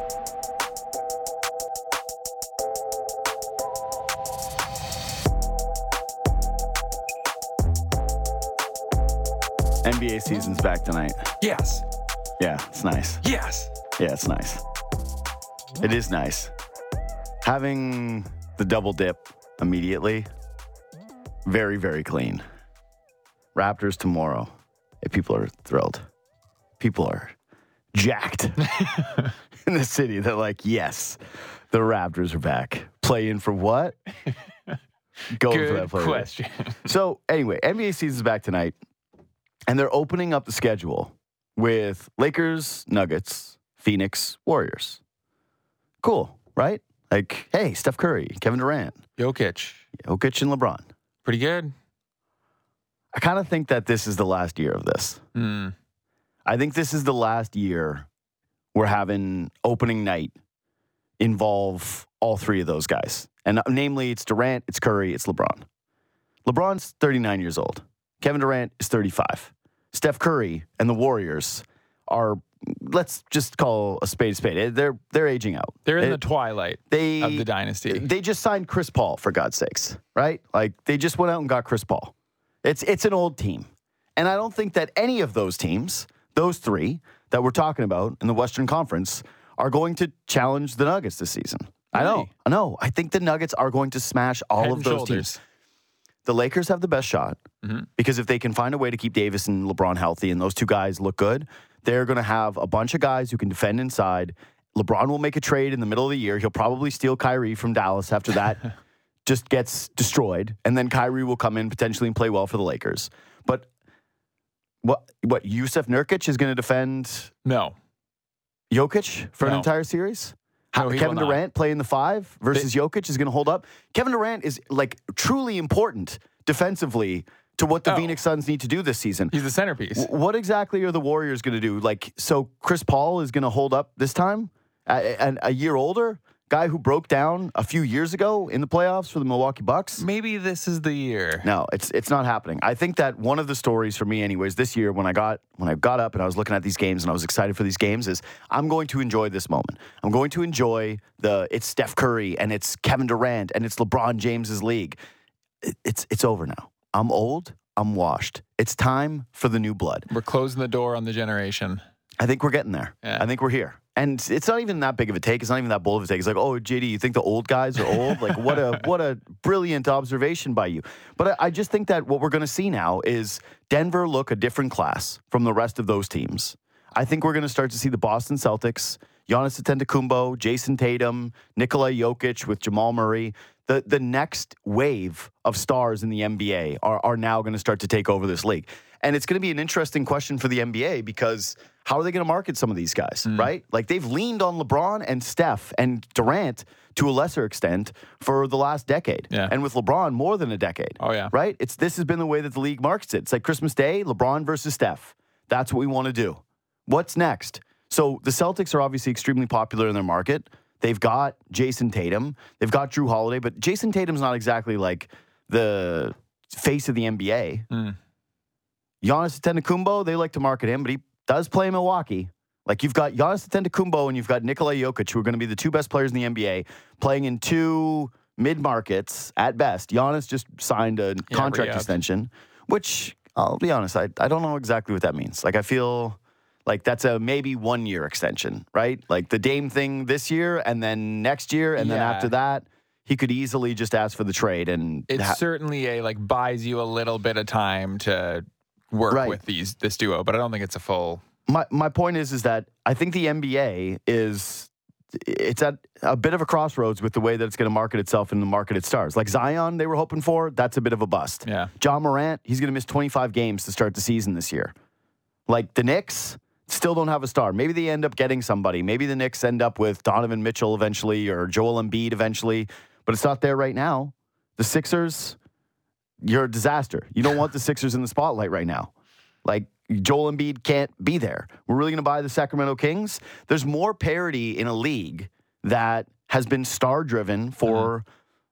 NBA season's back tonight. Yes. Yeah, it's nice. Yes. Yeah, it's nice. It is nice. Having the double dip immediately, very, very clean. Raptors tomorrow. People are thrilled. People are jacked in the city. They're like, yes, the Raptors are back. Playing for what? Going for that Good question. So anyway, NBA season's back tonight, and they're opening up the schedule with Lakers, Nuggets, Phoenix, Warriors. Cool, right? Like, hey, Steph Curry, Kevin Durant, Jokic. and LeBron. Pretty good. I kind of think that this is the last year of this. I think this is the last year we're having opening night involve all three of those guys. And namely, it's Durant, it's Curry, it's LeBron. LeBron's 39 years old. Kevin Durant is 35. Steph Curry and the Warriors are, let's just call a spade a spade. They're aging out. They're in the twilight of the dynasty. They just signed Chris Paul, for God's sakes, right? Like, they just went out and got Chris Paul. It's an old team. And I don't think that any of those teams, those three that we're talking about in the Western Conference, are going to challenge the Nuggets this season. Really? I know. I think the Nuggets are going to smash all Head of and those shoulders. teams. The Lakers have the best shot because if they can find a way to keep Davis and LeBron healthy and those two guys look good, they're going to have a bunch of guys who can defend inside. LeBron will make a trade in the middle of the year. He'll probably steal Kyrie from Dallas after that just gets destroyed. And then Kyrie will come in potentially and play well for the Lakers. But what Yusuf Nurkic is going to defend No. Jokic for an No. entire series? No, he Kevin will not. Durant playing the 5 versus Jokic is going to hold up. Kevin Durant is like truly important defensively to what the Phoenix Suns need to do this season. He's the centerpiece. What exactly are the Warriors going to do? Like, so Chris Paul is going to hold up this time? A year older? Guy who broke down a few years ago in the playoffs for the Milwaukee Bucks? Maybe this is the year. No, it's not happening. I think that one of the stories for me, anyways, this year when I got up and I was looking at these games and I was excited for these games is I'm going to enjoy this moment. I'm going to enjoy it's Steph Curry and it's Kevin Durant and it's LeBron James's league. It's over now. I'm old. I'm washed. It's time for the new blood. We're closing the door on the generation. I think we're getting there. Yeah. I think we're here. And it's not even that big of a take. It's not even that bold of a take. It's like, oh, JD, you think the old guys are old? Like, what a brilliant observation by you. But I just think that what we're going to see now is Denver look a different class from the rest of those teams. I think we're going to start to see the Boston Celtics, Giannis Antetokounmpo, Jason Tatum, Nikola Jokic with Jamal Murray. The next wave of stars in the NBA are now going to start to take over this league. And it's going to be an interesting question for the NBA because how are they going to market some of these guys, right? Like they've leaned on LeBron and Steph and Durant to a lesser extent for the last decade. Yeah. And with LeBron, more than a decade. Oh, yeah. Right? This has been the way that the league markets it. It's like Christmas Day, LeBron versus Steph. That's what we want to do. What's next? So the Celtics are obviously extremely popular in their market. They've got Jason Tatum. They've got Drew Holiday. But Jason Tatum's not exactly like the face of the NBA. Giannis Antetokounmpo, they like to market him, but he does play in Milwaukee. Like you've got Giannis Antetokounmpo and you've got Nikola Jokic, who are going to be the two best players in the NBA, playing in two mid-markets at best. Giannis just signed a contract extension, which, I'll be honest, I don't know exactly what that means. Like I feel like that's a maybe 1 year extension, right? Like the Dame thing this year and then next year and then after that, he could easily just ask for the trade. And it's certainly buys you a little bit of time to work with this duo, but I don't think it's a full. My point is that I think the NBA it's at a bit of a crossroads with the way that it's going to market itself and the market its stars. Like Zion, they were hoping for, that's a bit of a bust. Yeah. John Morant, he's going to miss 25 games to start the season this year. Like the Knicks still don't have a star. Maybe they end up getting somebody. Maybe the Knicks end up with Donovan Mitchell eventually or Joel Embiid eventually, but it's not there right now. The Sixers, you're a disaster. You don't want the Sixers in the spotlight right now. Like, Joel Embiid can't be there. We're really going to buy the Sacramento Kings? There's more parity in a league that has been star-driven for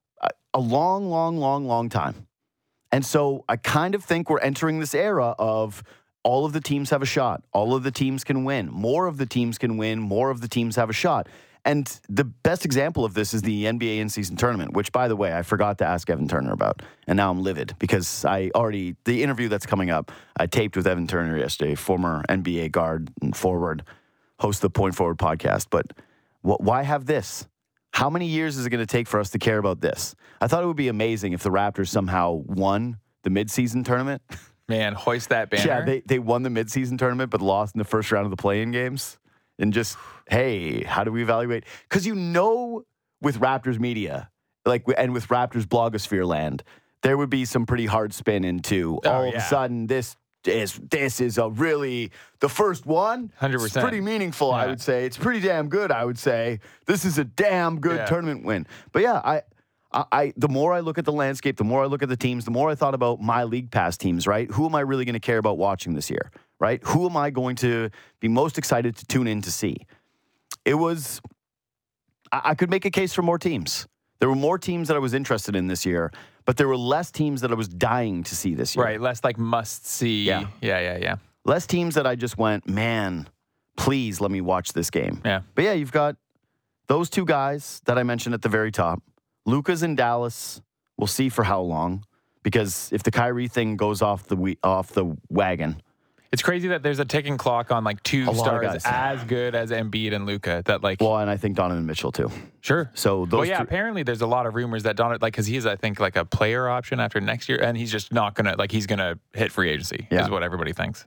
a long, long, long, long time. And so I kind of think we're entering this era of all of the teams have a shot. All of the teams can win. More of the teams can win. More of the teams have a shot. And the best example of this is the NBA in-season tournament, which, by the way, I forgot to ask Evan Turner about. And now I'm livid because the interview that's coming up, I taped with Evan Turner yesterday, former NBA guard and forward, host of the Point Forward podcast. But why have this? How many years is it going to take for us to care about this? I thought it would be amazing if the Raptors somehow won the midseason tournament. Man, hoist that banner. Yeah, they won the midseason tournament but lost in the first round of the play-in games. And just, hey, how do we evaluate? Because with Raptors media, and with Raptors blogosphere land, there would be some pretty hard spin into all of a sudden this is a really the first one. 100%. It's pretty meaningful, I would say. It's pretty damn good, I would say. This is a damn good tournament win. But yeah, I the more I look at the landscape, the more I look at the teams, the more I thought about my League Pass teams, right? Who am I really going to care about watching this year, right? Who am I going to be most excited to tune in to see? It was, I could make a case for more teams. There were more teams that I was interested in this year, but there were less teams that I was dying to see this year. Right, less like must see. Yeah. Less teams that I just went, man, please let me watch this game. Yeah. But yeah, you've got those two guys that I mentioned at the very top. Luka's in Dallas. We'll see for how long, because if the Kyrie thing goes off the wagon. It's crazy that there's a ticking clock on like two stars as good as Embiid and Luka. Well, and I think Donovan Mitchell too. Sure. So those. Well, apparently there's a lot of rumors that Donovan, because he's I think like a player option after next year, and he's just not gonna he's gonna hit free agency. Yeah. Is what everybody thinks.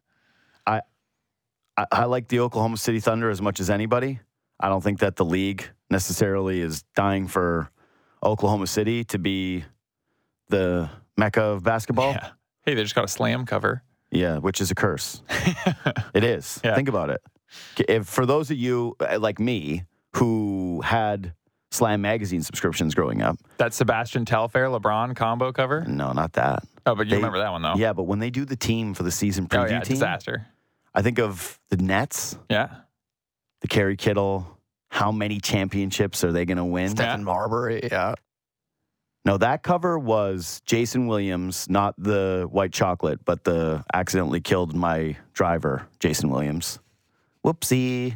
I like the Oklahoma City Thunder as much as anybody. I don't think that the league necessarily is dying for Oklahoma City to be the mecca of basketball. Yeah. Hey, they just got a slam cover. Yeah, which is a curse. It is. Yeah. Think about it. For those of you like me who had Slam magazine subscriptions growing up. That Sebastian Telfair LeBron combo cover? No, not that. Oh, but you remember that one, though. Yeah, but when they do the team for the season preview team. Disaster. I think of the Nets. Yeah. The Kerry Kittle. How many championships are they going to win? Stephen Marbury, yeah. No, that cover was Jason Williams, not the white chocolate, but the accidentally killed my driver, Jason Williams. Whoopsie.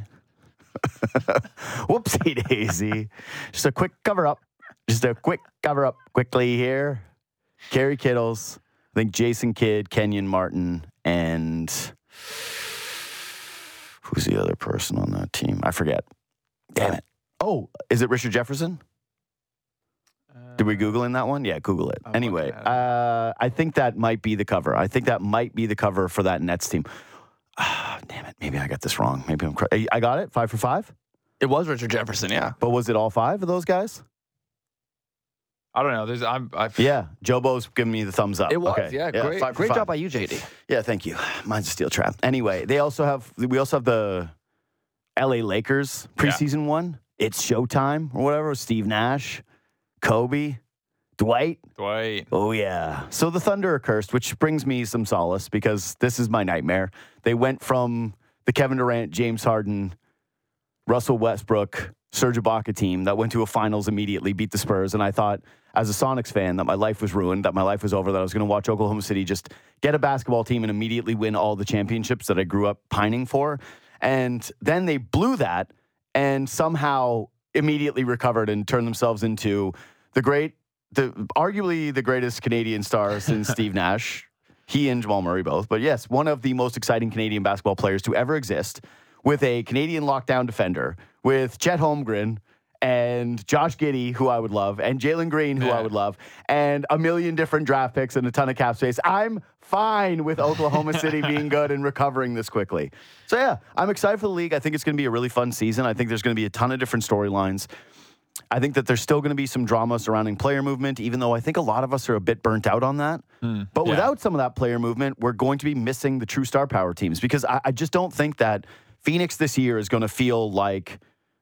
Whoopsie daisy. Just a quick cover up. Quickly here. Kerry Kittles. I think Jason Kidd, Kenyon Martin, and who's the other person on that team? I forget. Damn it. Oh, is it Richard Jefferson? Did we Google in that one? Yeah, Google it. Anyway, I think that might be the cover. I think that might be the cover for that Nets team. Damn it. Maybe I got this wrong. Maybe I got it? 5 for 5? It was Richard Jefferson, yeah. But was it all 5 of those guys? I don't know. Yeah, Jobo's giving me the thumbs up. It was, yeah. Great job by you, JD. Yeah, thank you. Mine's a steel trap. Anyway, we also have the LA Lakers preseason one. It's Showtime or whatever. Steve Nash, Kobe, Dwight. Oh, yeah. So the Thunder are cursed, which brings me some solace because this is my nightmare. They went from the Kevin Durant, James Harden, Russell Westbrook, Serge Ibaka team that went to a finals immediately, beat the Spurs, and I thought, as a Sonics fan, that my life was ruined, that my life was over, that I was going to watch Oklahoma City just get a basketball team and immediately win all the championships that I grew up pining for. And then they blew that and somehow immediately recovered and turned themselves into arguably the greatest Canadian star since Steve Nash. He and Jamal Murray both. But yes, one of the most exciting Canadian basketball players to ever exist, with a Canadian lockdown defender, with Chet Holmgren and Josh Giddey, who I would love, and Jalen Green, who I would love, and a million different draft picks and a ton of cap space. I'm fine with Oklahoma City being good and recovering this quickly. So yeah, I'm excited for the league. I think it's going to be a really fun season. I think there's going to be a ton of different storylines. I think that there's still going to be some drama surrounding player movement, even though I think a lot of us are a bit burnt out on that. But without some of that player movement, we're going to be missing the true star power teams, because I just don't think that Phoenix this year is going to feel like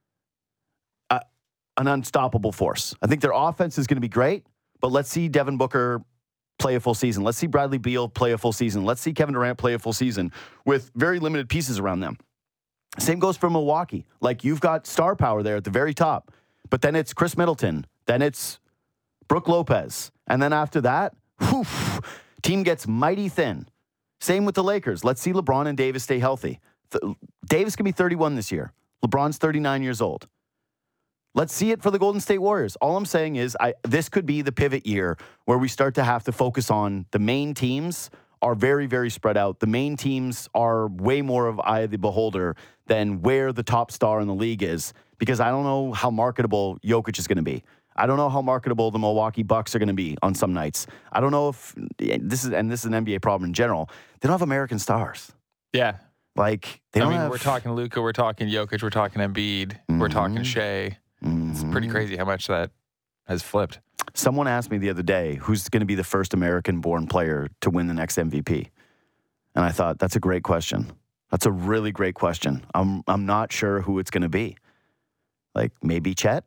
an unstoppable force. I think their offense is going to be great, but let's see Devin Booker play a full season. Let's see Bradley Beal play a full season. Let's see Kevin Durant play a full season with very limited pieces around them. Same goes for Milwaukee. Like, you've got star power there at the very top, but then it's Chris Middleton, then it's Brook Lopez, and then after that, team gets mighty thin. Same with the Lakers. Let's see LeBron and Davis stay healthy. Davis can be 31 this year. LeBron's 39 years old. Let's see it for the Golden State Warriors. All I'm saying is this could be the pivot year where we start to have to focus on the main teams are very, very spread out. The main teams are way more of eye of the beholder than where the top star in the league is, because I don't know how marketable Jokic is going to be. I don't know how marketable the Milwaukee Bucks are going to be on some nights. I don't know if this is an NBA problem in general. They don't have American stars. Yeah. Like, they don't have... We're talking Luka, we're talking Jokic, we're talking Embiid, we're talking Shea. It's pretty crazy how much that has flipped. Someone asked me the other day, who's going to be the first American-born player to win the next MVP? And I thought, that's a great question. That's a really great question. I'm not sure who it's going to be. Like, maybe Chet?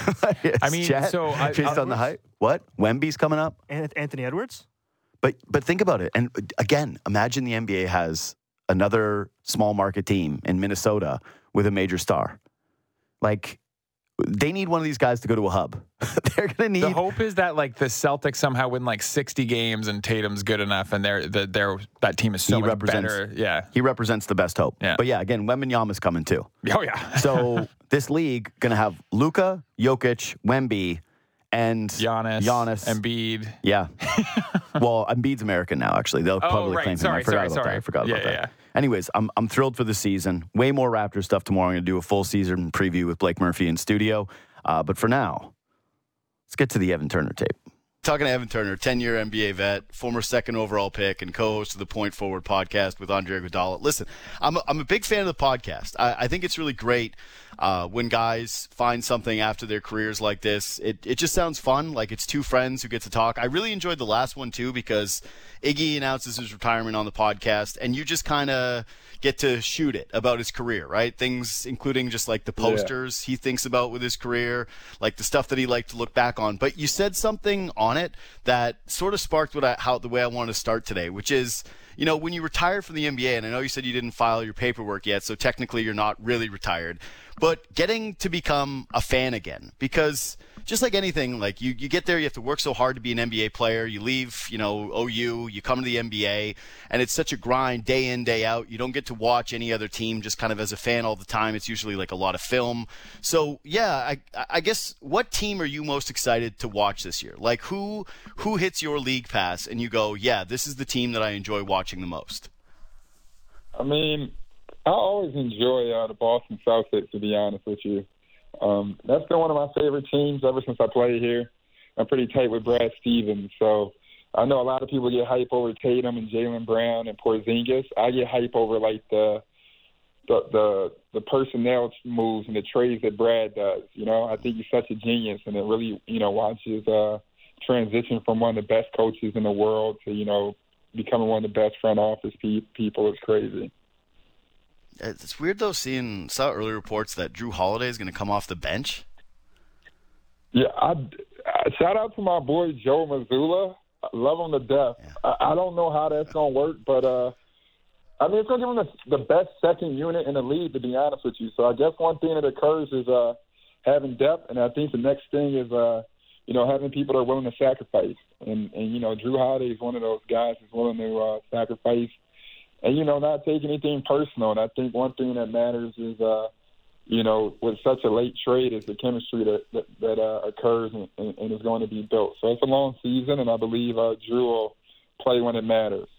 I mean, Chet, so... based on the hype. What? Wemby's coming up? Anthony Edwards? But think about it. And again, imagine the NBA has another small market team in Minnesota with a major star. Like, they need one of these guys to go to a hub. They're going to need... The hope is that, like, the Celtics somehow win, like, 60 games and Tatum's good enough and that team is so much better. Yeah. He represents the best hope. Yeah. But, yeah, again, Wembanyama's coming, too. Oh, yeah. So, this league going to have Luka, Jokic, Wemby, and Giannis, Embiid. Yeah. Well, Embiid's American now, actually. They'll probably claim him. I forgot about that. Yeah. Anyways, I'm thrilled for the season. Way more Raptors stuff tomorrow. I'm going to do a full season preview with Blake Murphy in studio. But for now, let's get to the Evan Turner tape. Talking to Evan Turner, 10-year NBA vet, former second overall pick, and co-host of the Point Forward podcast with Andre Iguodala. Listen, I'm a big fan of the podcast. I think it's really great when guys find something after their careers like this. It just sounds fun, like it's two friends who get to talk. I really enjoyed the last one, too, because Iggy announces his retirement on the podcast, and you just kind of get to shoot it about his career, right? Things including just like the posters he thinks about with his career, like the stuff that he liked to look back on. But you said something on it that sort of sparked the way I wanted to start today, which is, you know, when you retire from the NBA, and I know you said you didn't file your paperwork yet, so technically you're not really retired, but getting to become a fan again, because just like anything, like you get there, you have to work so hard to be an NBA player. You leave, you know, OU, you come to the NBA, and it's such a grind day in, day out. You don't get to watch any other team just kind of as a fan all the time. It's usually like a lot of film. So, yeah, I guess what team are you most excited to watch this year? Like who hits your league pass and you go, yeah, this is the team that I enjoy watching the most? I mean, I always enjoy the Boston Celtics, to be honest with you. That's been one of my favorite teams ever since I played here. I'm pretty tight with Brad Stevens, so I know a lot of people get hype over Tatum and Jaylen Brown and Porzingis. I get hype over like the personnel moves and the trades that Brad does. You know, I think he's such a genius, and it really, you know, watches transition from one of the best coaches in the world to, you know, becoming one of the best front office people. Is crazy. It's weird, though, saw early reports that Drew Holiday is going to come off the bench. Yeah, shout out to my boy Joe Mazzulla. I love him to death. Yeah. I don't know how that's going to work, but, I mean, it's going to give him the best second unit in the league, to be honest with you. So I guess one thing that occurs is having depth, and I think the next thing is, you know, having people that are willing to sacrifice. And you know, Drew Holiday is one of those guys who's willing to sacrifice. And, you know, not take anything personal. And I think one thing that matters is, you know, with such a late trade is the chemistry that occurs and is going to be built. So it's a long season, and I believe Drew will play when it matters.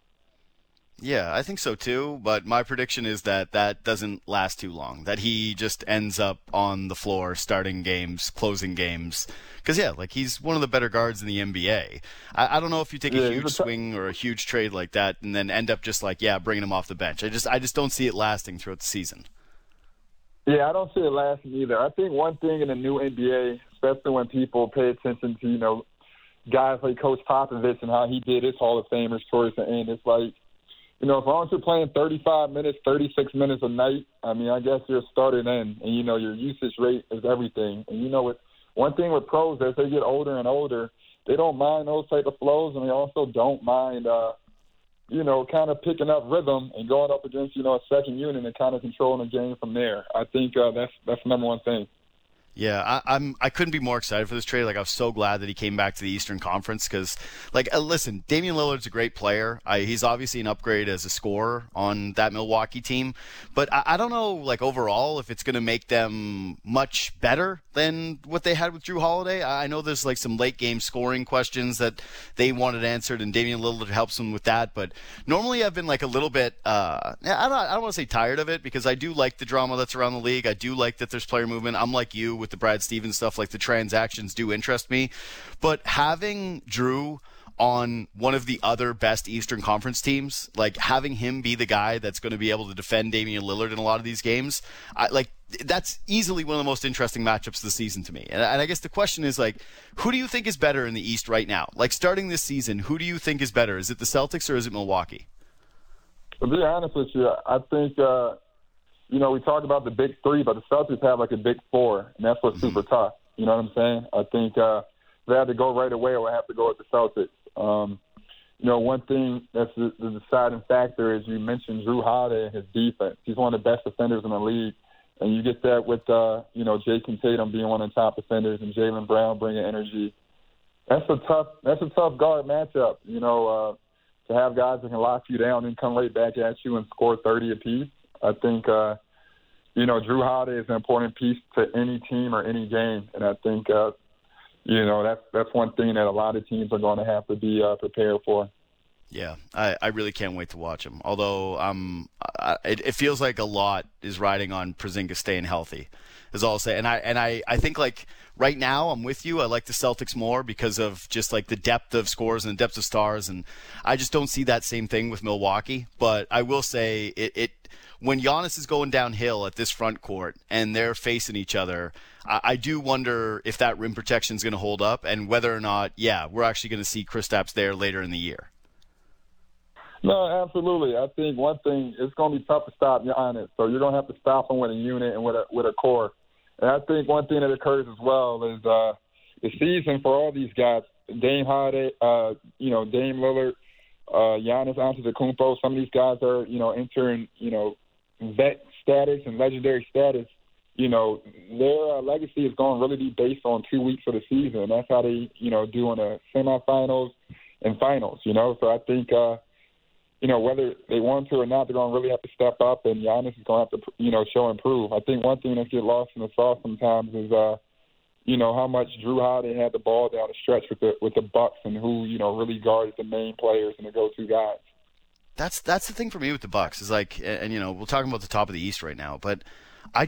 Yeah, I think so too, but my prediction is that doesn't last too long, that he just ends up on the floor starting games, closing games. Because, yeah, like he's one of the better guards in the NBA. I don't know if you take a huge swing or a huge trade like that and then end up just like, bringing him off the bench. I just don't see it lasting throughout the season. Yeah, I don't see it lasting either. I think one thing in the new NBA, especially when people pay attention to, you know, guys like Coach Popovich and how he did his Hall of Famers towards the end, it's like, you know, as long as you're playing 35 minutes, 36 minutes a night, I mean, I guess you're a starter then. And, you know, your usage rate is everything. And, you know, one thing with pros, as they get older and older, they don't mind those type of flows, and they also don't mind, you know, kind of picking up rhythm and going up against, you know, a second unit and kind of controlling the game from there. I think that's the number one thing. Yeah, I couldn't be more excited for this trade. Like, I was so glad that he came back to the Eastern Conference because, like, listen, Damian Lillard's a great player. He's obviously an upgrade as a scorer on that Milwaukee team. But I don't know, like, overall, if it's going to make them much better than what they had with Jrue Holiday. I know there's, like, some late-game scoring questions that they wanted answered, and Damian Lillard helps them with that. But normally I've been, like, a little bit, I don't want to say tired of it because I do like the drama that's around the league. I do like that there's player movement. I'm like you with the Brad Stevens stuff, like the transactions do interest me. But having Jrue on one of the other best Eastern Conference teams, like having him be the guy that's going to be able to defend Damian Lillard in a lot of these games, that's easily one of the most interesting matchups of the season to me. And I guess the question is, like, who do you think is better in the East right now? Like, starting this season, who do you think is better? Is it the Celtics or is it Milwaukee? To be honest with you, I think we talk about the big three, but the Celtics have like a big four, and that's what's super tough. You know what I'm saying? I think they had to go right away or have to go with the Celtics. One thing that's the deciding factor is you mentioned Jrue Holiday and his defense. He's one of the best defenders in the league, and you get that with, Jason Tatum being one of the top defenders and Jaylen Brown bringing energy. That's a tough guard matchup, to have guys that can lock you down and come right back at you and score 30 apiece. I think, Jrue Holiday is an important piece to any team or any game. And I think, that's one thing that a lot of teams are going to have to be prepared for. Yeah, I really can't wait to watch him. Although it feels like a lot is riding on Porzingis staying healthy, is all I'll say. And I think, like, right now I'm with you. I like the Celtics more because of just, like, the depth of scores and the depth of stars. And I just don't see that same thing with Milwaukee. But I will say it when Giannis is going downhill at this front court and they're facing each other, I do wonder if that rim protection is going to hold up and whether or not, we're actually going to see Kristaps there later in the year. No, absolutely. I think one thing, it's going to be tough to stop Giannis. So you're going to have to stop him with a unit and with a core. And I think one thing that occurs as well is the season for all these guys, Dame Holiday, Dame Lillard, Giannis Antetokounmpo, some of these guys are, entering, vet status and legendary status. Their legacy is going to really be based on 2 weeks of the season. That's how they, do in the semifinals and finals, So I think, whether they want to or not, they're going to really have to step up, and Giannis is going to have to, show and prove. I think one thing that gets lost in the sauce sometimes is, how much Jrue Holiday had the ball down the stretch with the Bucks and who, really guarded the main players and the go-to guys. That's the thing for me with the Bucks is like, and we're talking about the top of the East right now, but I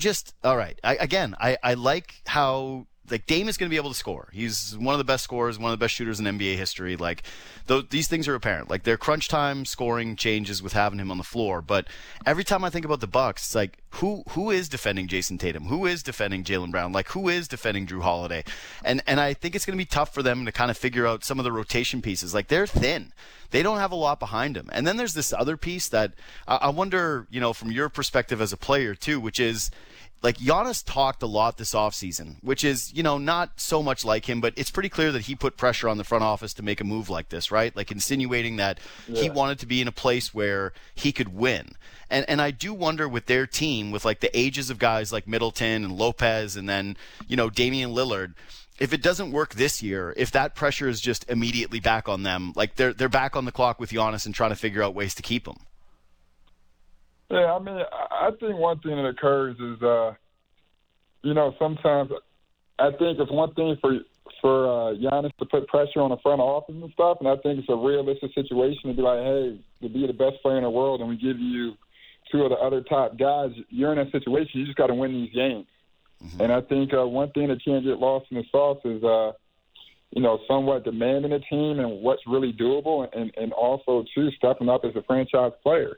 like how, like, Dame is going to be able to score. He's one of the best scorers, one of the best shooters in NBA history. Like, these things are apparent. Like, their crunch time scoring changes with having him on the floor. But every time I think about the Bucks, it's like, who is defending Jason Tatum? Who is defending Jaylen Brown? Like, who is defending Jrue Holiday? And I think it's going to be tough for them to kind of figure out some of the rotation pieces. Like, they're thin. They don't have a lot behind them. And then there's this other piece that I wonder, from your perspective as a player too, which is, like, Giannis talked a lot this offseason, which is, not so much like him, but it's pretty clear that he put pressure on the front office to make a move like this, right? Like, insinuating that he wanted to be in a place where he could win. And I do wonder with their team, with, like, the ages of guys like Middleton and Lopez and then, Damian Lillard, if it doesn't work this year, if that pressure is just immediately back on them, like they're back on the clock with Giannis and trying to figure out ways to keep him. Yeah, I mean, I think one thing that occurs is, sometimes I think it's one thing for Giannis to put pressure on the front office and stuff, and I think it's a realistic situation to be like, hey, to be the best player in the world and we give you two of the other top guys, you're in that situation. You just got to win these games. Mm-hmm. And I think one thing that can't get lost in the sauce is, somewhat demanding a team and what's really doable and also, too, stepping up as a franchise player.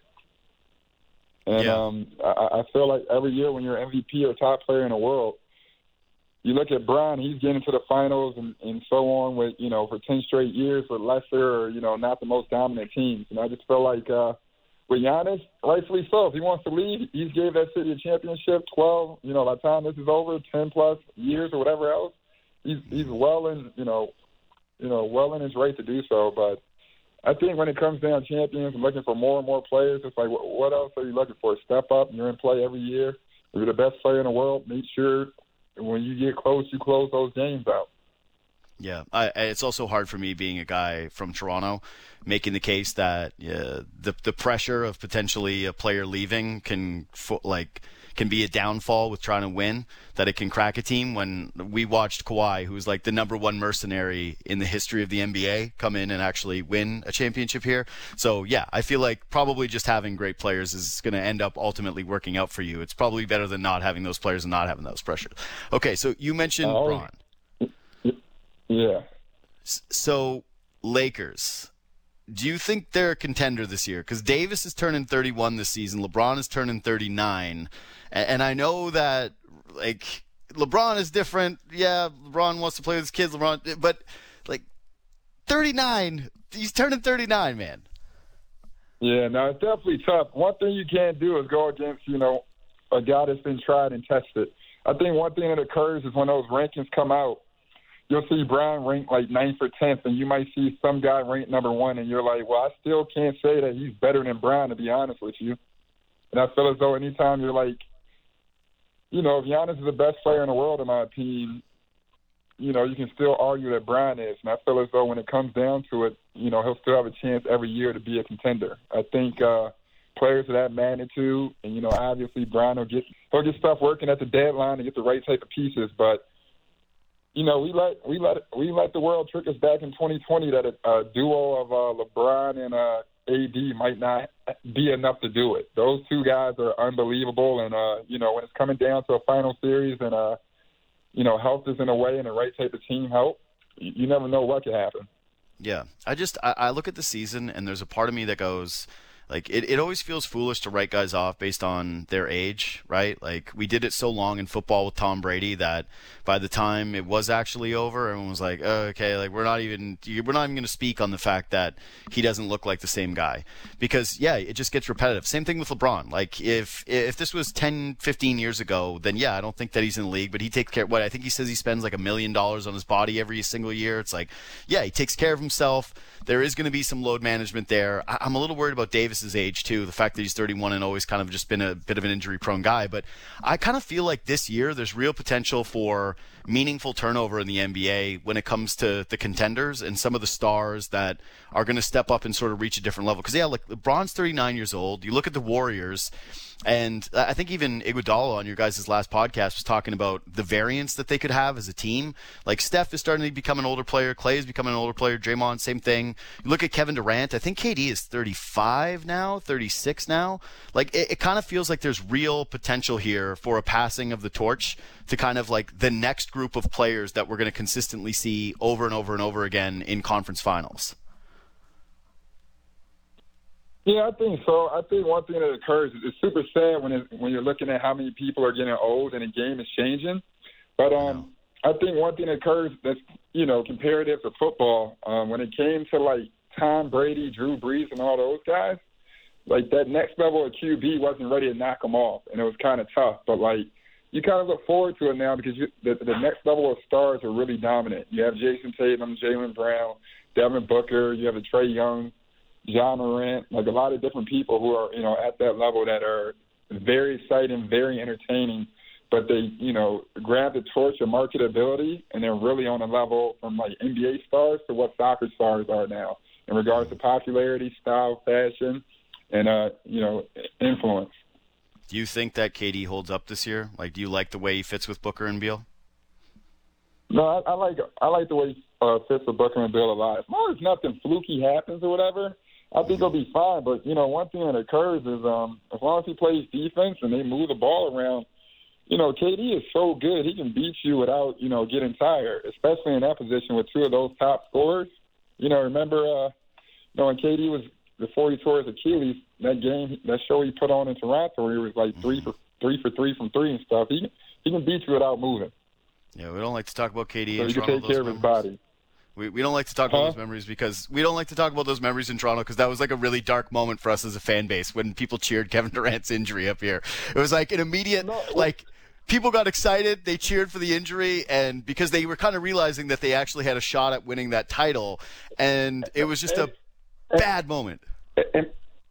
And I feel like every year when you're MVP or top player in the world, you look at Bron, he's getting to the finals and so on with, for 10 straight years with lesser or, not the most dominant teams. And I just feel like with Giannis, rightfully so, if he wants to leave, he's gave that city a championship 12, by the time this is over, 10-plus years or whatever else, he's well in, well in his right to do so. But I think when it comes down to champions and looking for more and more players, it's like, what else are you looking for? Step up, and you're in play every year. If you're the best player in the world, make sure, when you get close, you close those games out. Yeah, it's also hard for me being a guy from Toronto, making the case that the pressure of potentially a player leaving can be a downfall with trying to win, that it can crack a team. When we watched Kawhi, who's like the number one mercenary in the history of the NBA, come in and actually win a championship here. So yeah, I feel like probably just having great players is going to end up ultimately working out for you. It's probably better than not having those players and not having those pressures. Okay, so you mentioned Bron. Yeah. So, Lakers, do you think they're a contender this year? Because Davis is turning 31 this season. LeBron is turning 39. And I know that, like, LeBron is different. Yeah, LeBron wants to play with his kids. But, like, 39, he's turning 39, man. Yeah, no, it's definitely tough. One thing you can't do is go against, a guy that's been tried and tested. I think one thing that occurs is when those rankings come out, you'll see Brown ranked like 9th or 10th, and you might see some guy ranked number 1, and you're like, well, I still can't say that he's better than Brown, to be honest with you. And I feel as though anytime you're like, if Giannis is the best player in the world, in my opinion, you can still argue that Brown is. And I feel as though when it comes down to it, he'll still have a chance every year to be a contender. I think players of that magnitude, and, obviously Brown will get stuff working at the deadline to get the right type of pieces, but we let the world trick us back in 2020 that a duo of LeBron and AD might not be enough to do it. Those two guys are unbelievable, and when it's coming down to a final series and health is in a way and the right type of team help, you never know what could happen. Yeah, I look at the season and there's a part of me that goes, like, it always feels foolish to write guys off based on their age, right? Like, we did it so long in football with Tom Brady that by the time it was actually over, everyone was like, oh, okay, like, we're not even going to speak on the fact that he doesn't look like the same guy. Because, yeah, it just gets repetitive. Same thing with LeBron. Like, if this was 10, 15 years ago, then, yeah, I don't think that he's in the league, but he takes care. I think he says he spends like $1 million on his body every single year. It's like, yeah, he takes care of himself. There is going to be some load management there. I'm a little worried about Davis's age, too. The fact that he's 31 and always kind of just been a bit of an injury-prone guy. But I kind of feel like this year there's real potential for meaningful turnover in the NBA when it comes to the contenders and some of the stars that are going to step up and sort of reach a different level. Because, yeah, like, LeBron's 39 years old. You look at the Warriors, and I think even Iguodala on your guys' last podcast was talking about the variance that they could have as a team. Like, Steph is starting to become an older player. Clay is becoming an older player. Draymond, same thing. You look at Kevin Durant. I think KD is 35 now, 36 now. Like, it kind of feels like there's real potential here for a passing of the torch to kind of like the next group of players that we're going to consistently see over and over and over again in conference finals. Yeah, I think so. I think one thing that occurs is it's super sad when you're looking at how many people are getting old and the game is changing. But I think one thing that occurs that's, comparative to football, when it came to like Tom Brady, Drew Brees, and all those guys, like that next level of QB wasn't ready to knock them off, and it was kind of tough. But like you kind of look forward to it now because the next level of stars are really dominant. You have Jason Tatum, Jaylen Brown, Devin Booker, you have Trae Young, John Morant, like a lot of different people who are, at that level that are very exciting, very entertaining, but they, grab the torch of marketability and they're really on a level from like NBA stars to what soccer stars are now in regards to popularity, style, fashion, and, influence. Do you think that KD holds up this year? Like, do you like the way he fits with Booker and Beal? No, I like the way he fits with Booker and Beal a lot. As long as nothing fluky happens or whatever, I think he'll be fine. But, one thing that occurs is as long as he plays defense and they move the ball around, KD is so good. He can beat you without, getting tired, especially in that position with two of those top scorers. Remember when KD was, before he tore his Achilles, that show he put on in Toronto where he was like 3 for 3 from 3 and stuff, he can beat you without moving. Yeah, we don't like to talk about KD so in he Toronto. Can take care of his body. We don't like to talk about those memories because we don't like to talk about those memories in Toronto because that was like a really dark moment for us as a fan base when people cheered Kevin Durant's injury up here. It was like an immediate, people got excited, they cheered for the injury, and because they were kind of realizing that they actually had a shot at winning that title, and it was just a bad moment.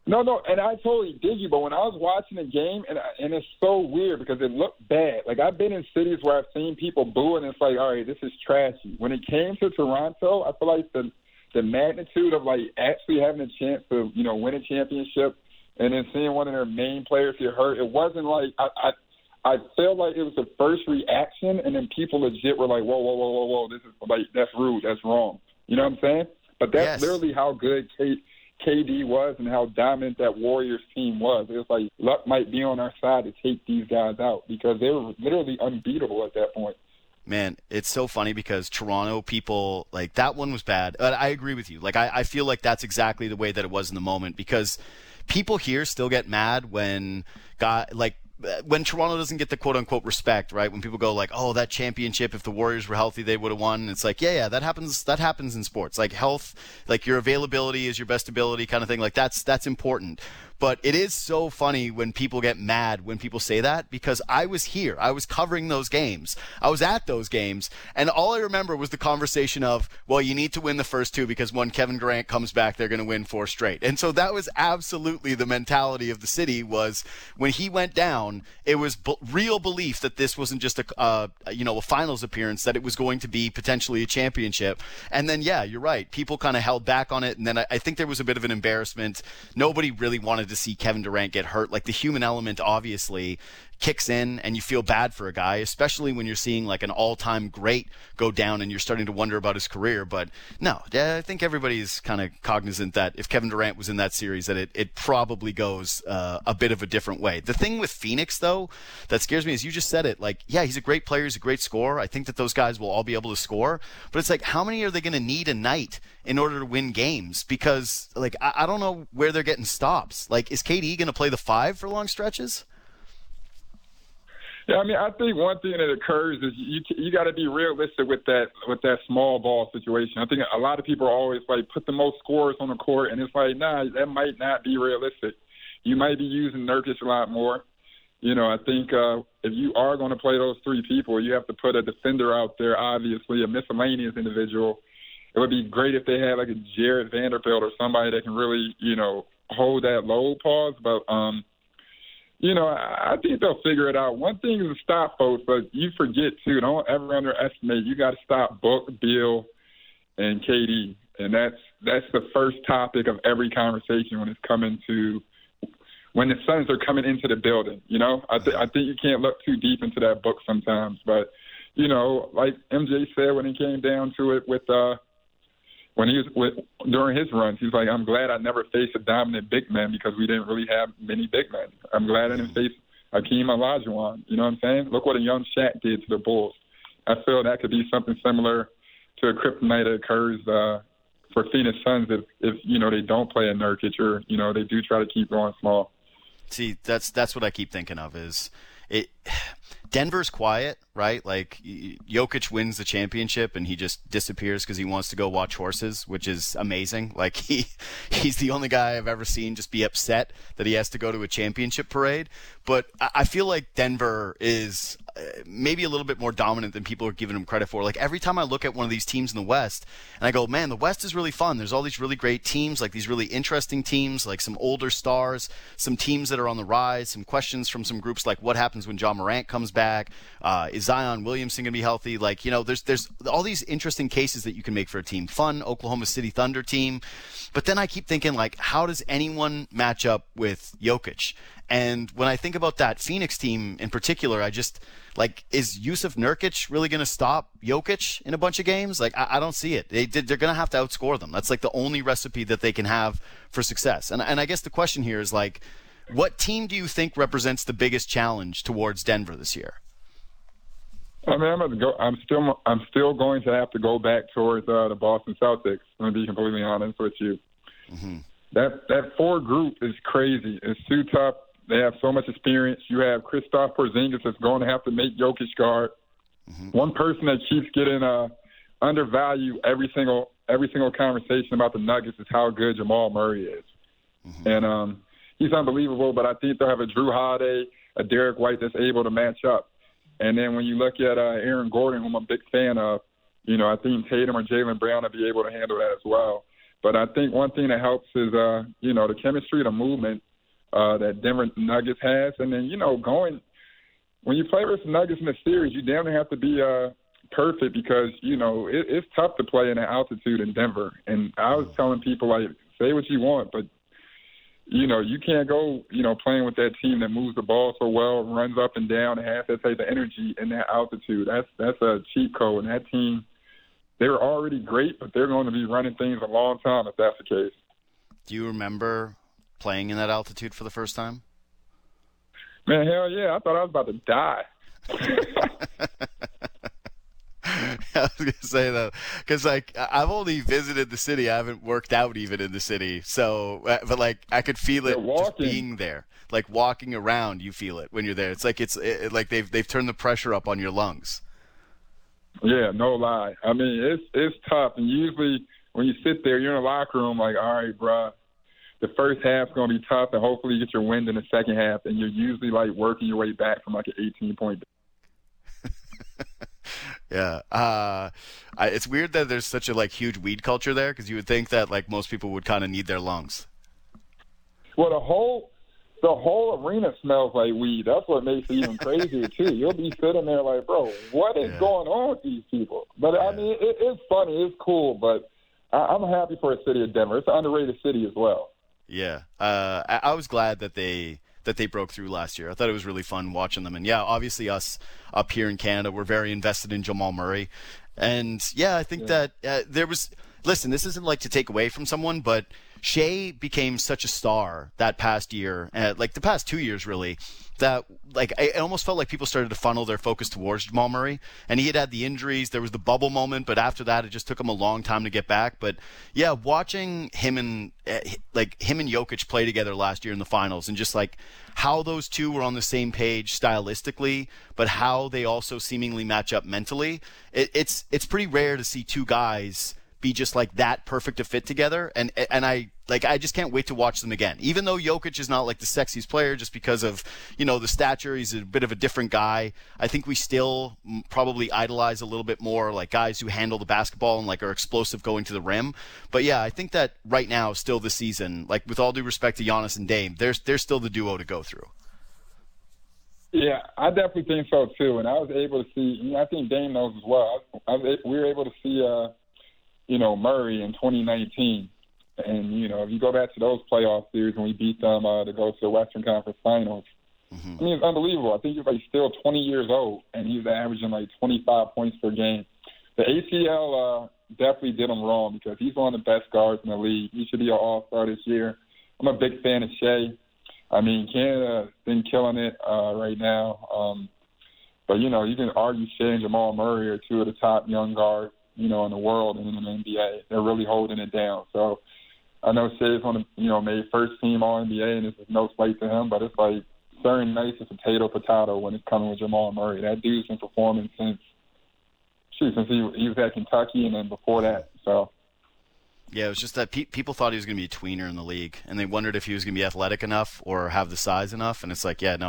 No, and I totally dig you, but when I was watching the game, and it's so weird because it looked bad. Like, I've been in cities where I've seen people boo, and it's like, all right, this is trashy. When it came to Toronto, I feel like the magnitude of, like, actually having a chance to, win a championship and then seeing one of their main players get hurt, it wasn't like I felt like it was the first reaction, and then people legit were like, whoa, this is, like, that's rude, that's wrong. You know what I'm saying? But that's literally how good KD was and how dominant that Warriors team was. It was like luck might be on our side to take these guys out because they were literally unbeatable at that point. Man, it's so funny because Toronto people, like, that one was bad. I agree with you. Like, I feel like that's exactly the way that it was in the moment because people here still get mad when Toronto doesn't get the quote-unquote respect, right? When people go like, oh, that championship, if the Warriors were healthy, they would have won. And it's like, yeah, that happens in sports. Like, health, like, your availability is your best ability kind of thing. Like, that's important. But it is so funny when people get mad when people say that because I was here. I was covering those games. I was at those games. And all I remember was the conversation of, well, you need to win the first two because when Kevin Durant comes back, they're going to win 4 straight. And so that was absolutely the mentality of the city was when he went down, it was real belief that this wasn't just a finals appearance, that it was going to be potentially a championship. And then, yeah, you're right. People kind of held back on it. And then I think there was a bit of an embarrassment. Nobody really wanted to see Kevin Durant get hurt. Like, the human element obviously kicks in and you feel bad for a guy, especially when you're seeing like an all-time great go down and you're starting to wonder about his career. But no, I think everybody's kind of cognizant that if Kevin Durant was in that series, that it probably goes a bit of a different way. The thing with Phoenix, though, that scares me is you just said it. Like, yeah, he's a great player. He's a great scorer. I think that those guys will all be able to score. But it's like, how many are they going to need a night in order to win games? Because, like, I don't know where they're getting stops. Like, is KD going to play the 5 for long stretches? Yeah, I mean, I think one thing that occurs is you got to be realistic with that small ball situation. I think a lot of people are always like put the most scores on the court, and it's like, nah, that might not be realistic. You might be using Nurkic a lot more. I think if you are going to play those 3 people, you have to put a defender out there, obviously, a miscellaneous individual. It would be great if they had like a Jared Vanderbilt or somebody that can really, hold that load pause, but I think they'll figure it out. One thing is to stop folks, but you forget, too, don't ever underestimate. You got to stop Book, Bill, and KD. And that's the first topic of every conversation when it's coming to when the Suns are coming into the building. I think you can't look too deep into that book sometimes. But, like MJ said when it came down to it with when he was during his runs, he's like, I'm glad I never faced a dominant big man because we didn't really have many big men. I'm glad I didn't face Hakeem Olajuwon. You know what I'm saying? Look what a young Shaq did to the Bulls. I feel that could be something similar to a kryptonite that occurs for Phoenix Suns if they don't play a Nurkic or, they do try to keep going small. See, that's what I keep thinking of is Denver's quiet, right? Like, Jokic wins the championship and he just disappears because he wants to go watch horses, which is amazing. Like, he's the only guy I've ever seen just be upset that he has to go to a championship parade. But I feel like Denver is maybe a little bit more dominant than people are giving him credit for. Like, every time I look at one of these teams in the West and I go, man, the West is really fun. There's all these really great teams, like these really interesting teams, like some older stars, some teams that are on the rise, some questions from some groups like what happens when John Morant comes back? Is Zion Williamson going to be healthy? Like, there's all these interesting cases that you can make for a team. Fun Oklahoma City Thunder team. But then I keep thinking, like, how does anyone match up with Jokic? And when I think about that Phoenix team in particular, I just, like, is Yusuf Nurkic really going to stop Jokic in a bunch of games? Like, I don't see it. They're going to have to outscore them. That's, like, the only recipe that they can have for success. And I guess the question here is, like, what team do you think represents the biggest challenge towards Denver this year? I mean, I'm still going to have to go back towards the Boston Celtics. I'm going to be completely honest with you. Mm-hmm. That 4 group is crazy. It's too tough. They have so much experience. You have Kristaps Porzingis that's going to have to make Jokic guard. Mm-hmm. One person that keeps getting undervalued every single conversation about the Nuggets is how good Jamal Murray is. Mm-hmm. And he's unbelievable, but I think they'll have a Drew Holiday, a Derek White that's able to match up. And then when you look at Aaron Gordon, whom I'm a big fan of, I think Tatum or Jaylen Brown will be able to handle that as well. But I think one thing that helps is, the chemistry, the movement that Denver Nuggets has. And then, when you play versus Nuggets in the series, you damn near have to be perfect because, it's tough to play in that altitude in Denver. And I was telling people, like, say what you want, but, you can't go, playing with that team that moves the ball so well, runs up and down, and has to take the energy in that altitude. That's a cheat code. And that team, they're already great, but they're going to be running things a long time if that's the case. Do you remember playing in that altitude for the first time? Man, hell yeah. I thought I was about to die. I was going to say, though, because, I've only visited the city. I haven't worked out even in the city. So, but, I could feel it just being there. Like, walking around, you feel it when you're there. It's like they've turned the pressure up on your lungs. Yeah, no lie. I mean, it's tough. And usually when you sit there, you're in a locker room like, all right, bruh, the first half's going to be tough, and hopefully you get your wind in the second half, and you're usually, working your way back from, an 18-point. Yeah. It's weird that there's such a, huge weed culture there because you would think that, most people would kind of need their lungs. Well, the whole arena smells like weed. That's what makes it even crazier, too. You'll be sitting there like, bro, what is going on with these people? But, I mean, it's funny. It's cool, but I'm happy for the city of Denver. It's an underrated city as well. Yeah. I was glad that they broke through last year. I thought it was really fun watching them. And, yeah, obviously us up here in Canada, we're very invested in Jamal Murray. And, yeah, I think that there was – listen, this isn't to take away from someone, but Shea became such a star that past year, the past 2 years really, that it almost felt like people started to funnel their focus towards Jamal Murray. And he had the injuries. There was the bubble moment, but after that, it just took him a long time to get back. But yeah, watching him and Jokic play together last year in the finals, and just how those two were on the same page stylistically, but how they also seemingly match up mentally. It's pretty rare to see two guys be just that perfect a fit together, and I just can't wait to watch them again. Even though Jokic is not the sexiest player, just because of the stature, he's a bit of a different guy. I think we still probably idolize a little bit more guys who handle the basketball and are explosive going to the rim. But yeah, I think that right now, still this season, with all due respect to Giannis and Dame, they're still the duo to go through. Yeah, I definitely think so too. And I was able to see. I think Dame knows as well. We were able to see. Murray in 2019. And, if you go back to those playoff series when we beat them to go to the Western Conference Finals, I mean, it's unbelievable. I think he's still 20 years old, and he's averaging 25 points per game. The ACL definitely did him wrong because he's one of the best guards in the league. He should be an all-star this year. I'm a big fan of Shea. I mean, Canada's been killing it right now. But, you can argue Shea and Jamal Murray are two of the top young guards, in the world and in the NBA. They're really holding it down. So I know Shea's on the, made first team All-NBA, and this is no slight to him, but it's certain nights it's potato when it's coming with Jamal Murray. That dude's been performing since he was at Kentucky and then before that. So yeah, it was just that people thought he was going to be a tweener in the league, and they wondered if he was going to be athletic enough or have the size enough. And it's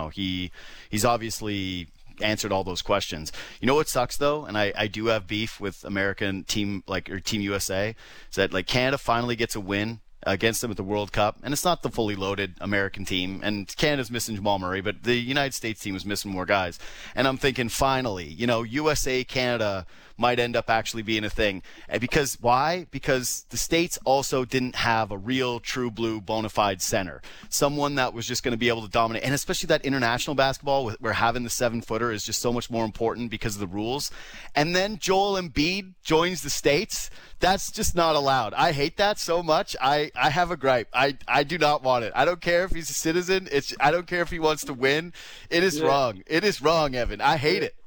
he's obviously answered all those questions. You know what sucks though, and I do have beef with American team or Team USA, is that Canada finally gets a win against them at the World Cup, and it's not the fully loaded American team, and Canada's missing Jamal Murray, but the United States team is missing more guys. And I'm thinking, finally, USA Canada might end up actually being a thing. And why? Because the States also didn't have a real true blue bona fide center, someone that was just going to be able to dominate. And especially that international basketball where having the 7-footer is just so much more important because of the rules. And then Joel Embiid joins the States. That's just not allowed. I hate that so much. I have a gripe. I do not want it. I don't care if he's a citizen. I don't care if he wants to win. It is wrong. It is wrong, Evan. I hate it.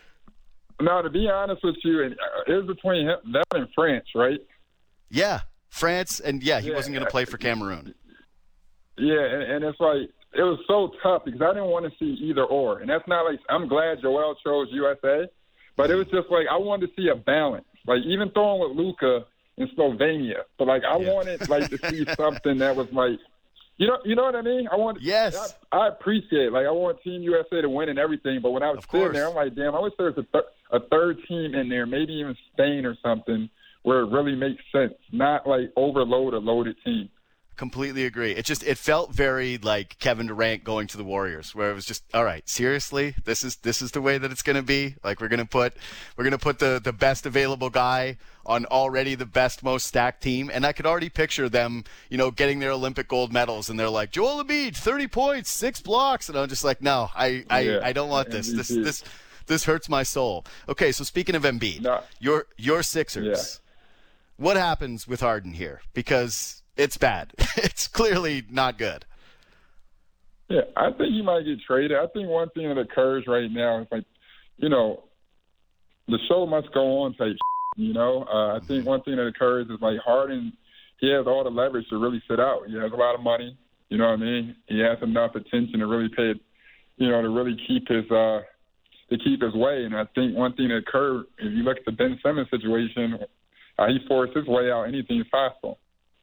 No, to be honest with you, it was between them and France, right? Yeah, France, and he wasn't going to play for Cameroon. Yeah, and it's it was so tough because I didn't want to see either or. And that's not I'm glad Joel chose USA, but it was just I wanted to see a balance. Even throwing with Luka in Slovenia, but I wanted to see something that was you know what I mean? Yes. I appreciate it. I want Team USA to win and everything, but when I was sitting there, I'm damn, I wish there was a third team in there, maybe even Spain or something, where it really makes sense, not like overload a loaded team. Completely agree. It felt very like Kevin Durant going to the Warriors, where it was just, all right, seriously, this is the way that it's going to be. Like we're going to put the best available guy on already the best, most stacked team, and I could already picture them, getting their Olympic gold medals, and they're like, Joel Embiid, 30 points, 6 blocks, and I'm just like, no, I don't want this. This hurts my soul. Okay, so speaking of Embiid, your Sixers, what happens with Harden here? Because it's bad. It's clearly not good. Yeah, I think he might get traded. I think one thing that occurs right now is like, the show must go on type. I think one thing that occurs is like Harden, he has all the leverage to really sit out. He has a lot of money. You know what I mean? He has enough attention to really pay, to really keep his way. And I think one thing that occurred, if you look at the Ben Simmons situation, he forced his way out. Anything's possible.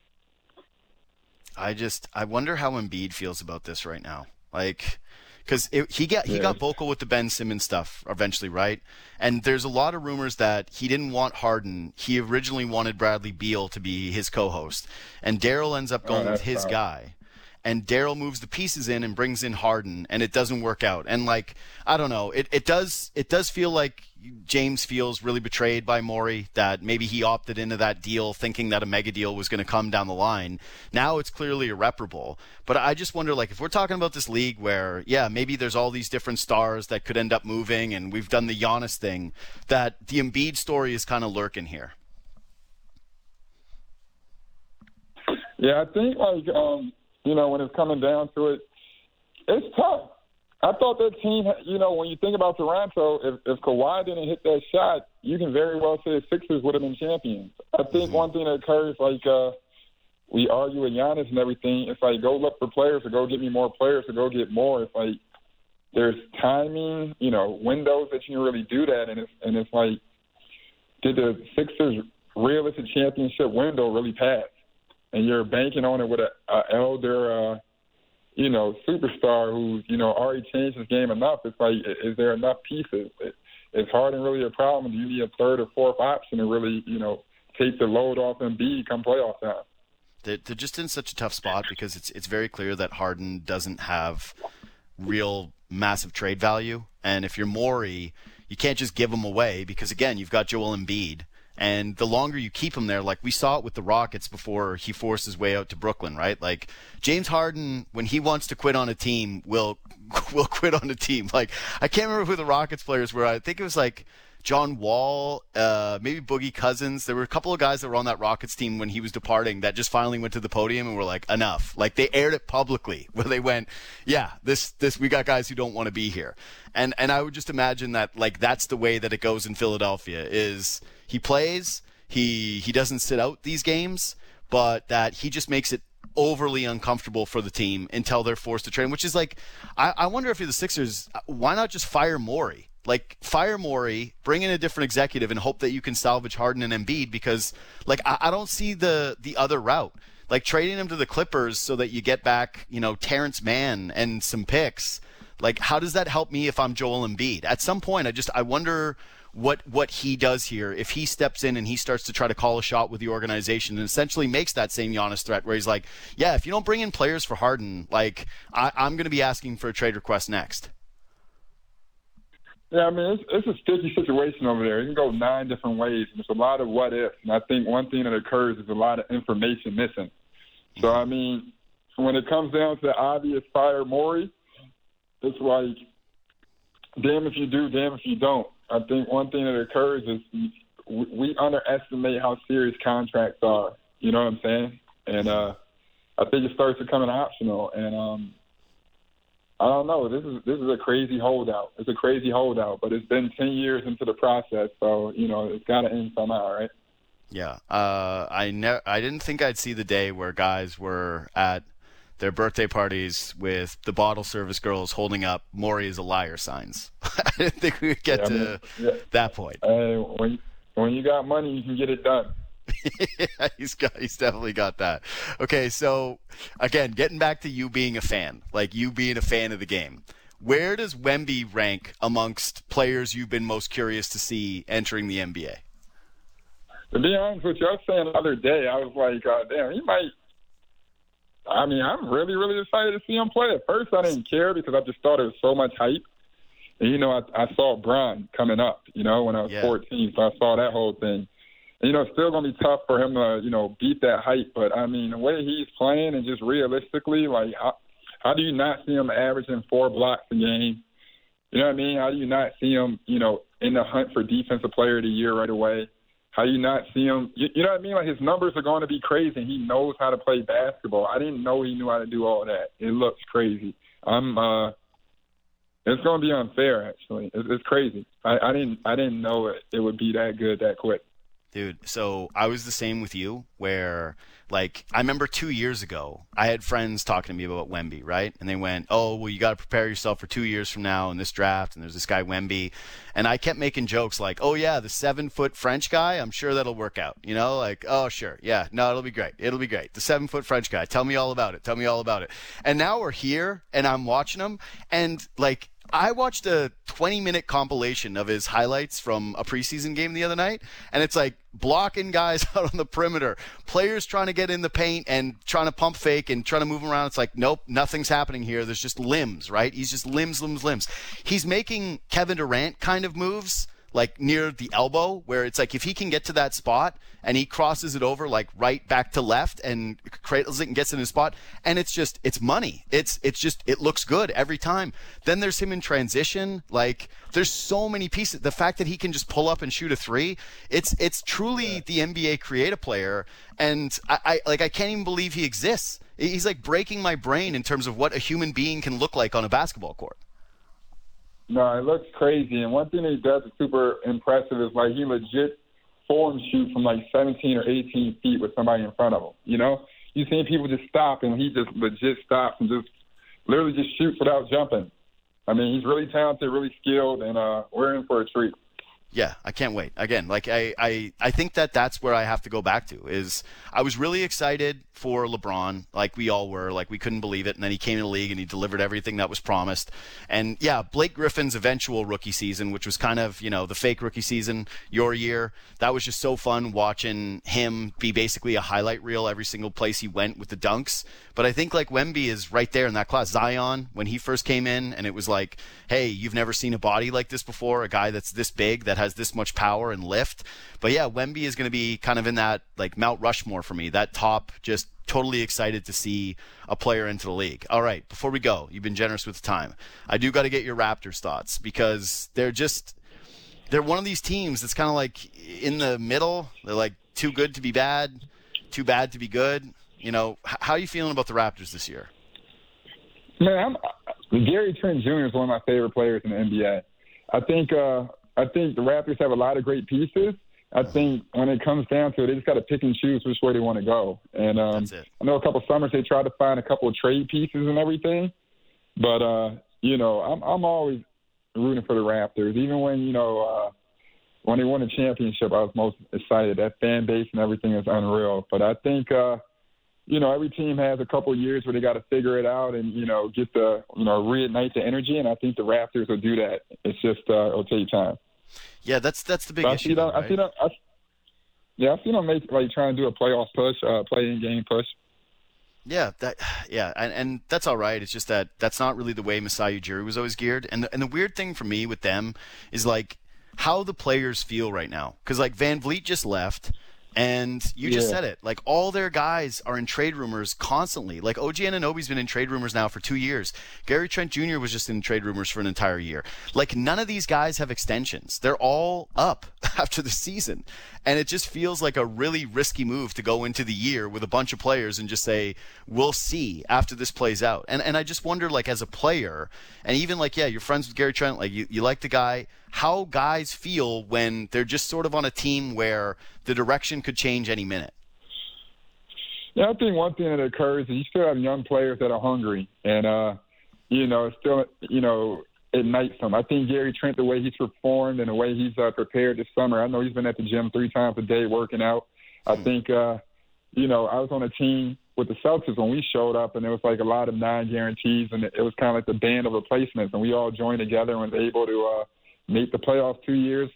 I wonder how Embiid feels about this right now. Like, because he got vocal with the Ben Simmons stuff eventually, right? And there's a lot of rumors that he didn't want Harden. He originally wanted Bradley Beal to be his co-host, and Daryl ends up going with his guy. And Daryl moves the pieces in and brings in Harden, and it doesn't work out. And like, I don't know, it does feel like James feels really betrayed by Morey, that maybe he opted into that deal thinking that a mega deal was going to come down the line. Now it's clearly irreparable. But I just wonder, like, if we're talking about this league where, maybe there's all these different stars that could end up moving, and we've done the Giannis thing, that the Embiid story is kind of lurking here. Yeah, I think when it's coming down to it, it's tough. I thought that team, when you think about Toronto, if Kawhi didn't hit that shot, you can very well say the Sixers would have been champions. I think one thing that occurs, like we argue with Giannis and everything, it's like go look for players or go get me more players or go get more. It's like there's timing, windows that you can really do that. And it's like, did the Sixers' realistic championship window really pass? And you're banking on it with an elder, superstar who's, already changed his game enough. It's like, is there enough pieces? Is Harden really a problem? Do you need a third or fourth option to really, take the load off Embiid come playoff time? They're just in such a tough spot because it's very clear that Harden doesn't have real massive trade value. And if you're Morey, you can't just give him away because, again, you've got Joel Embiid. And the longer you keep him there, like we saw it with the Rockets before he forced his way out to Brooklyn, right? Like James Harden, when he wants to quit on a team, will quit on a team. Like I can't remember who the Rockets players were. I think it was like John Wall, maybe Boogie Cousins. There were a couple of guys that were on that Rockets team when he was departing that just finally went to the podium and were like, enough. Like they aired it publicly where they went, this we got guys who don't want to be here. And I would just imagine that like that's the way that it goes in Philadelphia is he plays, he doesn't sit out these games, but that he just makes it overly uncomfortable for the team until they're forced to trade, which is like, I wonder if you're the Sixers, why not just fire Morey? Like, fire Morey, bring in a different executive, and hope that you can salvage Harden and Embiid because, like, I don't see the other route. Like, trading him to the Clippers so that you get back, Terrence Mann and some picks. Like, how does that help me if I'm Joel Embiid? At some point, I wonder what he does here if he steps in and he starts to try to call a shot with the organization and essentially makes that same Giannis threat where he's like, if you don't bring in players for Harden, like, I'm going to be asking for a trade request next. Yeah, I mean, it's a sticky situation over there. It can go 9 different ways. There's a lot of what ifs. And I think one thing that occurs is a lot of information missing. So, I mean, when it comes down to the obvious fire Morey, it's like, damn if you do, damn if you don't. I think one thing that occurs is we underestimate how serious contracts are. You know what I'm saying? And I think it starts becoming optional. And I don't know. This is a crazy holdout. It's a crazy holdout, but it's been 10 years into the process, so it's got to end somehow, right? Yeah. I didn't think I'd see the day where guys were at their birthday parties with the bottle service girls holding up "Morey is a liar" signs. I didn't think we would get to that point. When you got money, you can get it done. Yeah, he's definitely got that. Okay, so again, getting back to you being a fan, like you being a fan of the game, where does Wemby rank amongst players you've been most curious to see entering the NBA? To be honest with you, I was saying the other day, I was like, damn, he might. I mean, I'm really, really excited to see him play. At first, I didn't care because I just thought there was so much hype. And, you know, I saw Bron coming up, you know, when I was 14, so I saw that whole thing. And, you know, it's still going to be tough for him to, you know, beat that hype. But, I mean, the way he's playing and just realistically, like, how do you not see him averaging 4 blocks a game? You know what I mean? How do you not see him, you know, in the hunt for Defensive Player of the Year right away? How do you not see him? You know what I mean? Like, his numbers are going to be crazy. He knows how to play basketball. I didn't know he knew how to do all that. It looks crazy. It's going to be unfair, actually. It's crazy. I didn't know it would be that good that quick. Dude, so I was the same with you where, like, I remember 2 years ago, I had friends talking to me about Wemby, right? And they went, oh, well, you got to prepare yourself for 2 years from now in this draft, and there's this guy Wemby. And I kept making jokes like, oh, yeah, the 7-foot French guy, I'm sure that'll work out. You know, like, oh, sure, yeah, no, it'll be great. It'll be great. The 7-foot French guy, tell me all about it. Tell me all about it. And now we're here, and I'm watching him, and, like, I watched a 20-minute compilation of his highlights from a preseason game the other night, and it's like blocking guys out on the perimeter, players trying to get in the paint and trying to pump fake and trying to move them around. It's like, nope, nothing's happening here. There's just limbs, right? He's just limbs. He's making Kevin Durant kind of moves, like near the elbow, where it's like if he can get to that spot and he crosses it over like right back to left and cradles it and gets in his spot, and it's money. It's just, it looks good every time. Then there's him in transition. Like, there's so many pieces. The fact that he can just pull up and shoot a 3, it's truly the NBA creative player. And I can't even believe he exists. He's like breaking my brain in terms of what a human being can look like on a basketball court. No, it looks crazy. And one thing that he does is super impressive is, like, he legit form shoot from, like, 17 or 18 feet with somebody in front of him, you know? You've seen people just stop, and he just legit stops and just literally just shoots without jumping. I mean, he's really talented, really skilled, and we're in for a treat. Yeah, I can't wait. Again, like I think that's where I have to go back to is I was really excited for LeBron, like we all were, like we couldn't believe it. And then he came in the league and he delivered everything that was promised. And yeah, Blake Griffin's eventual rookie season, which was kind of, you know, the fake rookie season, your year, that was just so fun watching him be basically a highlight reel every single place he went with the dunks. But I think like Wemby is right there in that class. Zion, when he first came in and it was like, hey, you've never seen a body like this before, a guy that's this big, that has this much power and lift. But yeah, Wemby is going to be kind of in that like Mount Rushmore for me, that top, just totally excited to see a player into the league. All right, before we go, you've been generous with the time. I do got to get your Raptors thoughts because they're one of these teams that's kind of like in the middle. They're like too good to be bad, too bad to be good. You know, how are you feeling about the Raptors this year? Man, Gary Trent Jr. is one of my favorite players in the NBA. I think the Raptors have a lot of great pieces. I think when it comes down to it, they just got to pick and choose which way they want to go. And that's it. I know a couple summers they tried to find a couple of trade pieces and everything, but you know, I'm always rooting for the Raptors. Even when when they won the championship, I was most excited. That fan base and everything is unreal. But I think every team has a couple of years where they got to figure it out and get the reignite the energy. And I think the Raptors will do that. It's just it'll take time. Yeah, that's the big issue. I see them make like trying to do a playoff push, play-in game push. Yeah, and that's all right. It's just that's not really the way Masai Ujiri was always geared. And the weird thing for me with them is like how the players feel right now. Because like Van Vliet just left. And you just said it. Like, all their guys are in trade rumors constantly. Like, OG Anunoby's been in trade rumors now for 2 years. Gary Trent Jr. was just in trade rumors for an entire year. Like, none of these guys have extensions. They're all up after the season. And it just feels like a really risky move to go into the year with a bunch of players and just say, we'll see after this plays out. And I just wonder, like, as a player, and even, like, yeah, you're friends with Gary Trent, like, you like the guy, how guys feel when they're just sort of on a team where the direction could change any minute. Yeah, I think one thing that occurs is you still have young players that are hungry, and it still ignites them. I think Gary Trent, the way he's performed and the way he's prepared this summer, I know he's been at the gym 3 times a day working out. I think I was on a team with the Celtics when we showed up, and there was like a lot of non-guarantees, and it was kind of like the band of replacements, and we all joined together and was able to make the playoffs 2 years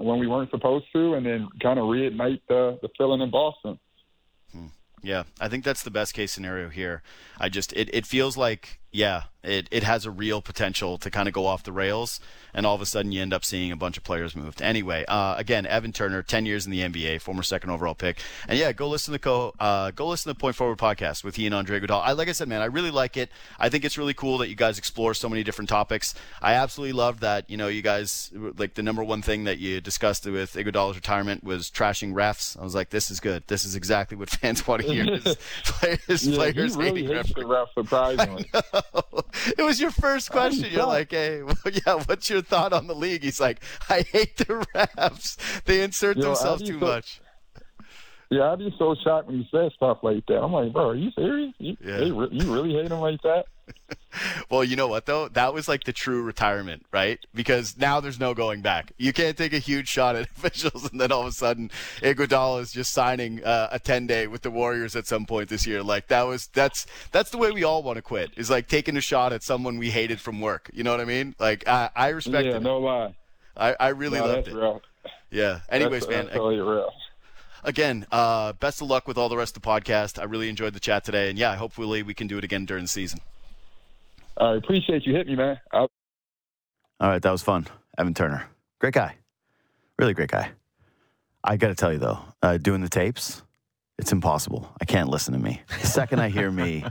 when we weren't supposed to, and then kind of reignite the feeling in Boston. Yeah, I think that's the best case scenario here. It feels like, it has a real potential to kind of go off the rails, and all of a sudden you end up seeing a bunch of players moved. Anyway, again, Evan Turner, 10 years in the NBA, former second overall pick. And go listen to the Point Forward podcast with he and Andre Iguodala. Like I said, man, I really like it. I think it's really cool that you guys explore so many different topics. I absolutely love that, you guys, like the number one thing that you discussed with Iguodala's retirement was trashing refs. I was like, this is good. This is exactly what fans want to hear. Players he really hates the refs, surprisingly. It was your first question. You're like, hey, what's your thought on the league? He's like, I hate the refs. They insert themselves too much. Yeah, I'd be so shocked when you say stuff like that. I'm like, bro, are you serious? You really hate him like that? Well, you know what, though? That was like the true retirement, right? Because now there's no going back. You can't take a huge shot at officials and then all of a sudden Iguodala is just signing a 10-day with the Warriors at some point this year. Like that's the way we all want to quit, is like taking a shot at someone we hated from work. You know what I mean? Like I respect it. Yeah, no lie. I really loved it. Real. Yeah. Anyways, man. That's totally real. Again, best of luck with all the rest of the podcast. I really enjoyed the chat today. And hopefully we can do it again during the season. I appreciate you hitting me, man. All right, that was fun. Evan Turner. Great guy. Really great guy. I got to tell you, though, doing the tapes, it's impossible. I can't listen to me. The second I hear me,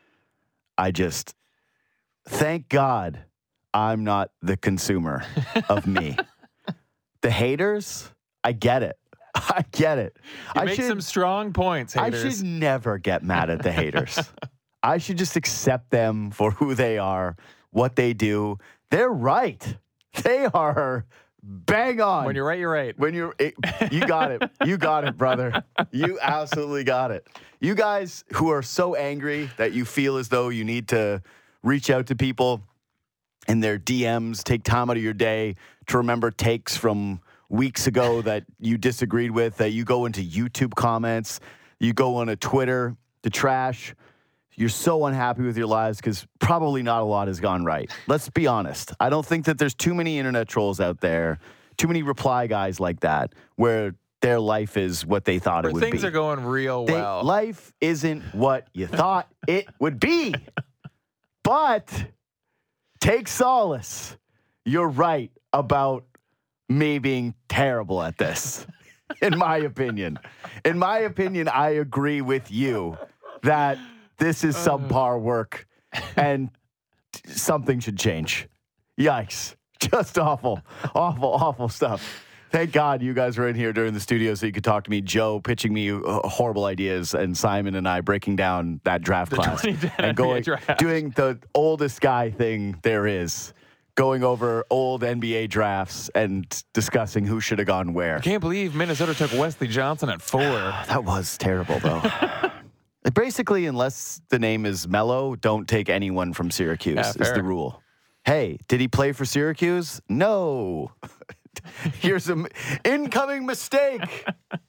thank God I'm not the consumer of me. The haters, I get it. I get it. You make some strong points, haters. I should never get mad at the haters. I should just accept them for who they are, what they do. They're right. They are bang on. When you're right, you're right. You got it. You got it, brother. You absolutely got it. You guys who are so angry that you feel as though you need to reach out to people in their DMs, take time out of your day to remember takes from weeks ago that you disagreed with, that you go into YouTube comments, you go on a Twitter to trash. You're so unhappy with your lives because probably not a lot has gone right. Let's be honest. I don't think that there's too many internet trolls out there, too many reply guys like that, where their life is what they thought it would be. Things are going real well. Life isn't what you thought it would be. But take solace. You're right about me being terrible at this, in my opinion. In my opinion, I agree with you that this is subpar work and something should change. Yikes. Just awful stuff. Thank God you guys were in here during the studio so you could talk to me. Joe pitching me horrible ideas, and Simon and I breaking down that draft class and doing the oldest guy thing there is. Going over old NBA drafts and discussing who should have gone where. I can't believe Minnesota took Wesley Johnson at 4. That was terrible, though. Basically, unless the name is Melo, don't take anyone from Syracuse, is the rule. Hey, did he play for Syracuse? No. Here's an incoming mistake.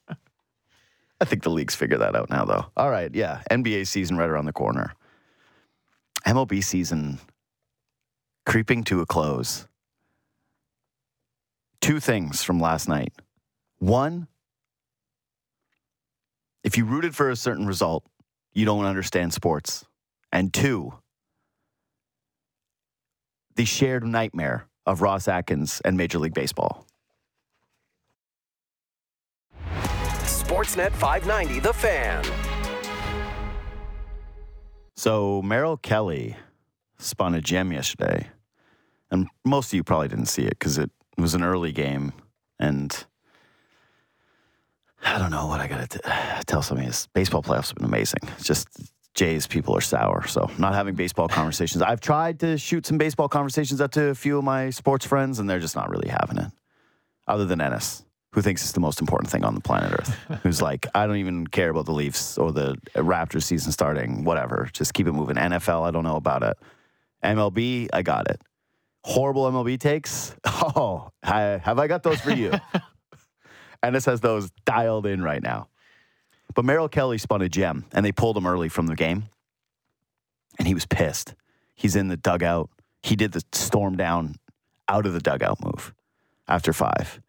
I think the league's figured that out now, though. All right, NBA season right around the corner. MLB season creeping to a close. 2 things from last night. 1, if you rooted for a certain result, you don't understand sports. And 2, the shared nightmare of Ross Atkins and Major League Baseball. Sportsnet 590, The Fan. So Merrill Kelly spun a gem yesterday, and most of you probably didn't see it because it was an early game, and I don't know what I got to tell somebody is baseball playoffs have been amazing. It's just Jays people are sour, so not having baseball conversations. I've tried to shoot some baseball conversations up to a few of my sports friends, and they're just not really having it, other than Ennis, who thinks it's the most important thing on the planet Earth, who's like, I don't even care about the Leafs or the Raptors season starting, whatever. Just keep it moving. NFL, I don't know about it. MLB, I got it. Horrible MLB takes? Oh, have I got those for you? Ennis has those dialed in right now. But Merrill Kelly spun a gem, and they pulled him early from the game, and he was pissed. He's in the dugout. He did the storm down out of the dugout move after 5.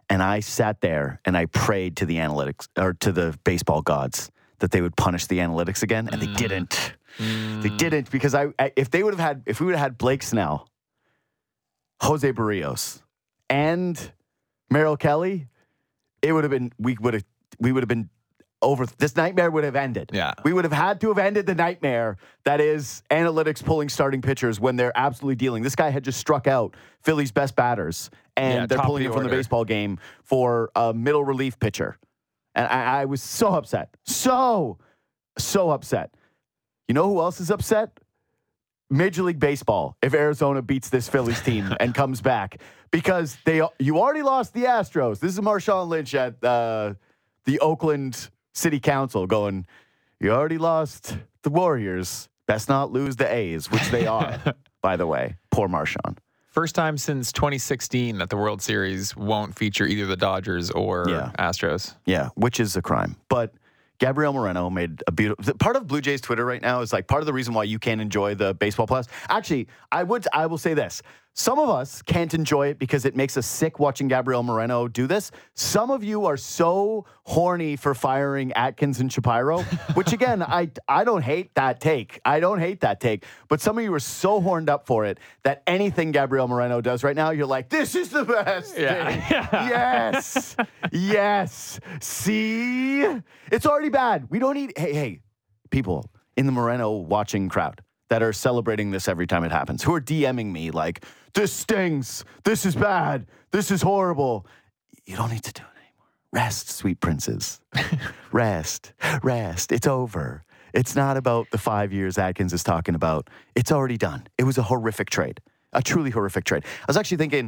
And I sat there and I prayed to the analytics or to the baseball gods that they would punish the analytics again, and they didn't. They didn't, because if we would have had Blake Snell, Jose Barrios, and Merrill Kelly, it would have been we would have been over. This nightmare would have ended. Yeah, we would have had to have ended the nightmare that is analytics pulling starting pitchers when they're absolutely dealing. This guy had just struck out Philly's best batters, and they're pulling him from the baseball game for a middle relief pitcher. And I was so upset. So upset. You know who else is upset? Major League Baseball, if Arizona beats this Phillies team and comes back. Because you already lost the Astros. This is Marshawn Lynch at the Oakland City Council going, you already lost the Warriors. Best not lose the A's, which they are, by the way. Poor Marshawn. First time since 2016 that the World Series won't feature either the Dodgers or Astros. Yeah, which is a crime. But Gabriel Moreno made a beautiful... Part of Blue Jays Twitter right now is like part of the reason why you can't enjoy the baseball playoffs. Actually, I will say this. Some of us can't enjoy it because it makes us sick watching Gabriel Moreno do this. Some of you are so horny for firing Atkins and Shapiro, which again, I don't hate that take. I don't hate that take. But some of you are so horned up for it that anything Gabriel Moreno does right now, you're like, this is the best thing. Yes. Yes. See? It's already bad. We don't need... Hey, people in the Moreno watching crowd that are celebrating this every time it happens, who are DMing me like, this stings, this is bad, this is horrible. You don't need to do it anymore. Rest, sweet princes. Rest. It's over. It's not about the 5 years Atkins is talking about. It's already done. It was a horrific trade, a truly horrific trade. I was actually thinking,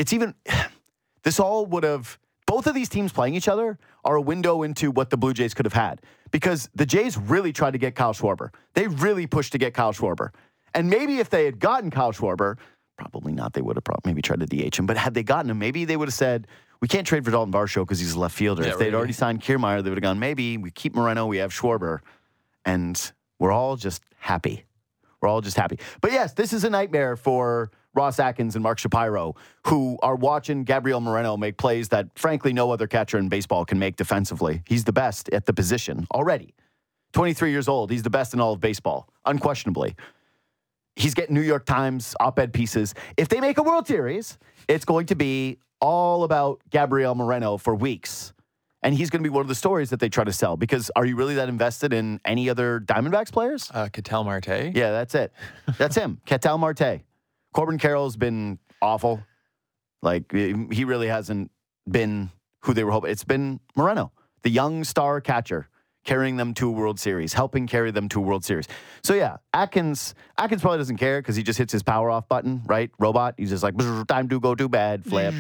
this all would have, both of these teams playing each other are a window into what the Blue Jays could have had. Because the Jays really tried to get Kyle Schwarber. They really pushed to get Kyle Schwarber. And maybe if they had gotten Kyle Schwarber, probably not, they would have maybe tried to DH him. But had they gotten him, maybe they would have said, we can't trade for Dalton Varsho because he's a left fielder. If they'd already signed Kiermaier, they would have gone, maybe we keep Moreno, we have Schwarber. And we're all just happy. But yes, this is a nightmare for Ross Atkins and Mark Shapiro, who are watching Gabriel Moreno make plays that, frankly, no other catcher in baseball can make defensively. He's the best at the position already. 23 years old. He's the best in all of baseball, unquestionably. He's getting New York Times op-ed pieces. If they make a World Series, it's going to be all about Gabriel Moreno for weeks. And he's going to be one of the stories that they try to sell. Because are you really that invested in any other Diamondbacks players? Ketel Marte. Yeah, that's it. That's him. Ketel Marte. Corbin Carroll's been awful. Like, he really hasn't been who they were hoping. It's been Moreno, the young star catcher, carrying them to a World Series, helping carry them to a World Series. So, yeah, Atkins probably doesn't care because he just hits his power off button, right? Robot. He's just like, time to go to bed, flip.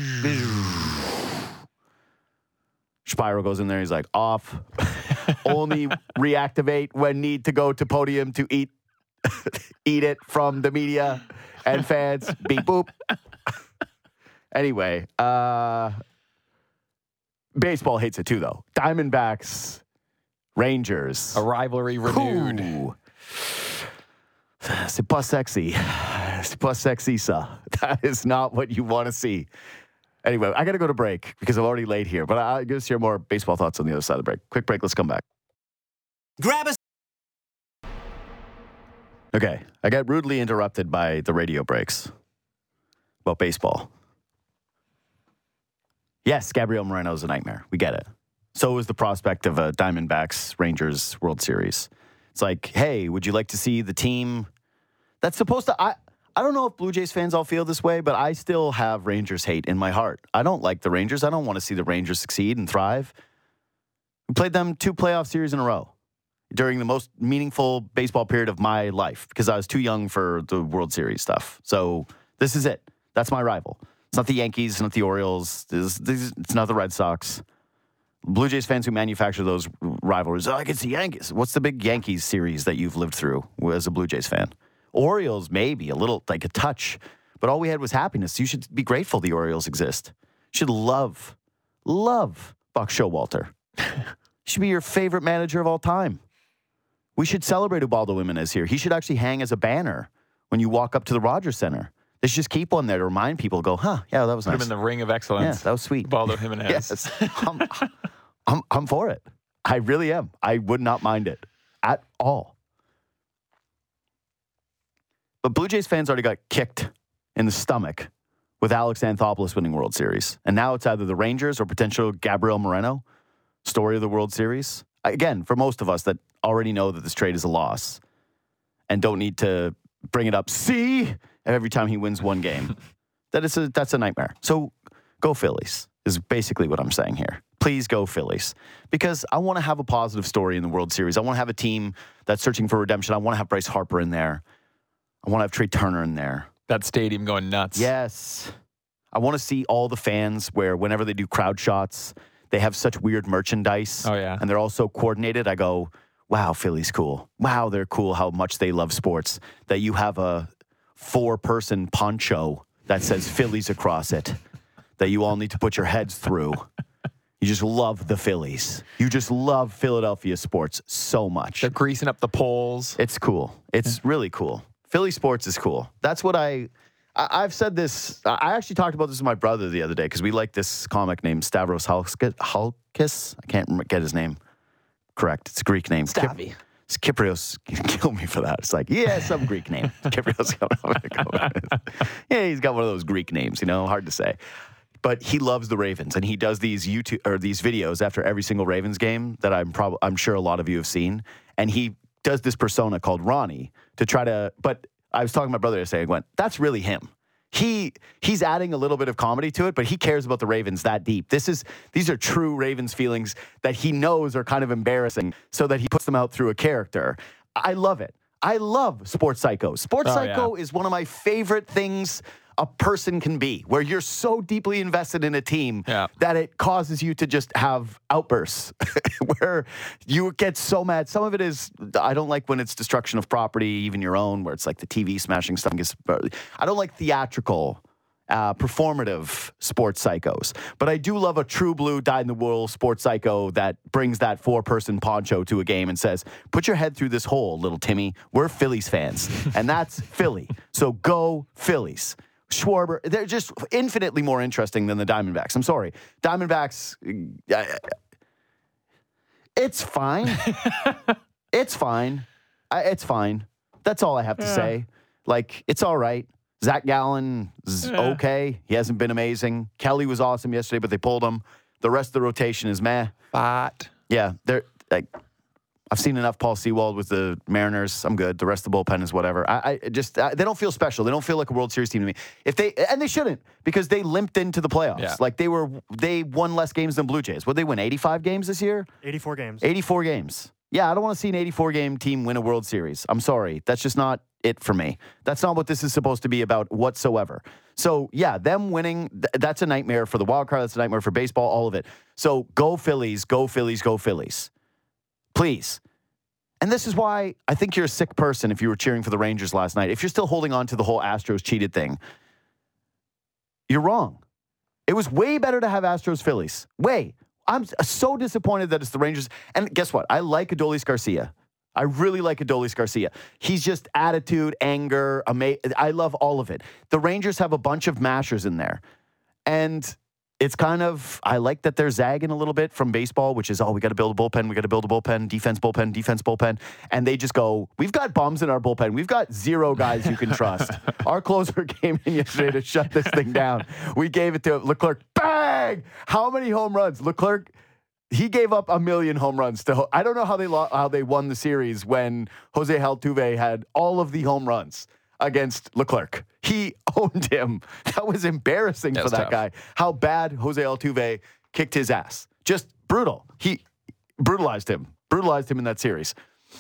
Shapiro goes in there. He's like, off. Only reactivate when need to go to podium to eat it from the media and fans. Beep, boop. Anyway, baseball hates it too, though. Diamondbacks, Rangers. A rivalry renewed. Ooh. C'est pas sexy. C'est pas sexy, ça. That is not what you want to see. Anyway, I got to go to break because I'm already late here, but I'll just hear more baseball thoughts on the other side of the break. Quick break. Let's come back. Grab us. Okay. I got rudely interrupted by the radio breaks about baseball. Yes, Gabriel Moreno is a nightmare. We get it. So is the prospect of a Diamondbacks Rangers World Series. It's like, hey, would you like to see the team that's supposed to... I don't know if Blue Jays fans all feel this way, but I still have Rangers hate in my heart. I don't like the Rangers. I don't want to see the Rangers succeed and thrive. We played them 2 playoff series in a row during the most meaningful baseball period of my life because I was too young for the World Series stuff. So this is it. That's my rival. It's not the Yankees. It's not the Orioles. It's not the Red Sox. Blue Jays fans who manufacture those rivalries. Oh, I can see Yankees. What's the big Yankees series that you've lived through as a Blue Jays fan? Orioles, maybe a little, like a touch. But all we had was happiness. You should be grateful the Orioles exist. You should love Buck Showalter. He should be your favorite manager of all time. We should celebrate Ubaldo Jimenez here. He should actually hang as a banner when you walk up to the Rogers Center. They should just keep one there to remind people. Go, yeah, that was Put nice. him in the ring of excellence. Yeah, that was sweet. Baldo Jimenez. Yes, I'm for it. I really am. I would not mind it at all. But Blue Jays fans already got kicked in the stomach with Alex Anthopoulos winning World Series. And now it's either the Rangers or potential Gabriel Moreno story of the World Series. Again, for most of us that already know that this trade is a loss and don't need to bring it up, every time he wins one game, that's a nightmare. So go Phillies is basically what I'm saying here. Please go Phillies. Because I want to have a positive story in the World Series. I want to have a team that's searching for redemption. I want to have Bryce Harper in there. I want to have Trey Turner in there. That stadium going nuts. Yes. I want to see all the fans where whenever they do crowd shots, they have such weird merchandise. Oh, yeah. And they're all so coordinated. I go, wow, Philly's cool. Wow, they're cool how much they love sports. That you have a 4-person poncho that says Phillies across it that you all need to put your heads through. You just love the Phillies. You just love Philadelphia sports so much. They're greasing up the poles. It's cool. It's really cool. Philly sports is cool. That's what I've said this. I actually talked about this with my brother the other day because we like this comic named Stavros Halkis. I can't get his name correct. It's a Greek name. Stavy. Kyprios kill me for that. It's like, some Greek name. Kyprios. Yeah, he's got one of those Greek names, hard to say. But he loves the Ravens, and he does these these videos after every single Ravens game that I'm sure a lot of you have seen. And he does this persona called Ronnie to try to. But I was talking to my brother yesterday. I went, that's really him. He's adding a little bit of comedy to it, but he cares about the Ravens that deep. These are true Ravens feelings that he knows are kind of embarrassing, so that he puts them out through a character. I love it. I love Sports Psycho. Sports Psycho is one of my favorite things a person can be, where you're so deeply invested in a team that it causes you to just have outbursts where you get so mad. Some of it is, I don't like when it's destruction of property, even your own, where it's like the TV smashing stuff. I don't like theatrical, performative sports psychos, but I do love a true blue dyed-in-the-wool sports psycho that brings that 4-person poncho to a game and says, put your head through this hole, little Timmy. We're Phillies fans, and that's Philly. So go Phillies. Schwarber, they're just infinitely more interesting than the Diamondbacks. I'm sorry. Diamondbacks, it's fine. It's fine. It's fine. That's all I have to say. Like, it's all right. Zach Gallen is okay. He hasn't been amazing. Kelly was awesome yesterday, but they pulled him. The rest of the rotation is meh. But yeah, they're like, I've seen enough Paul Sewald with the Mariners. I'm good. The rest of the bullpen is whatever. They don't feel special. They don't feel like a World Series team to me. And they shouldn't, because they limped into the playoffs. Yeah. Like they won less games than Blue Jays. Would they win 85 games this year? 84 games. 84 games. Yeah, I don't want to see an 84-game team win a World Series. I'm sorry. That's just not it for me. That's not what this is supposed to be about whatsoever. So, yeah, them winning, that's a nightmare for the wild card. That's a nightmare for baseball, all of it. So, go Phillies, go Phillies, go Phillies. Please. And this is why I think you're a sick person if you were cheering for the Rangers last night. If you're still holding on to the whole Astros cheated thing, you're wrong. It was way better to have Astros Phillies. Way. I'm so disappointed that it's the Rangers. And guess what? I like Adolis Garcia. I really like Adolis Garcia. He's just attitude, anger, I love all of it. The Rangers have a bunch of mashers in there. And it's kind of, I like that they're zagging a little bit from baseball, which is, we got to build a bullpen. We got to build a bullpen, defense bullpen. And they just go, we've got bums in our bullpen. We've got 0 guys you can trust. Our closer came in yesterday to shut this thing down. We gave it to Leclerc. Bang! How many home runs? Leclerc, he gave up 1 million home runs to, I don't know how they won the series when Jose Altuve had all of the home runs against Leclerc. He owned him. That was embarrassing for that guy. How bad Jose Altuve kicked his ass. Just brutal. He brutalized him in that series.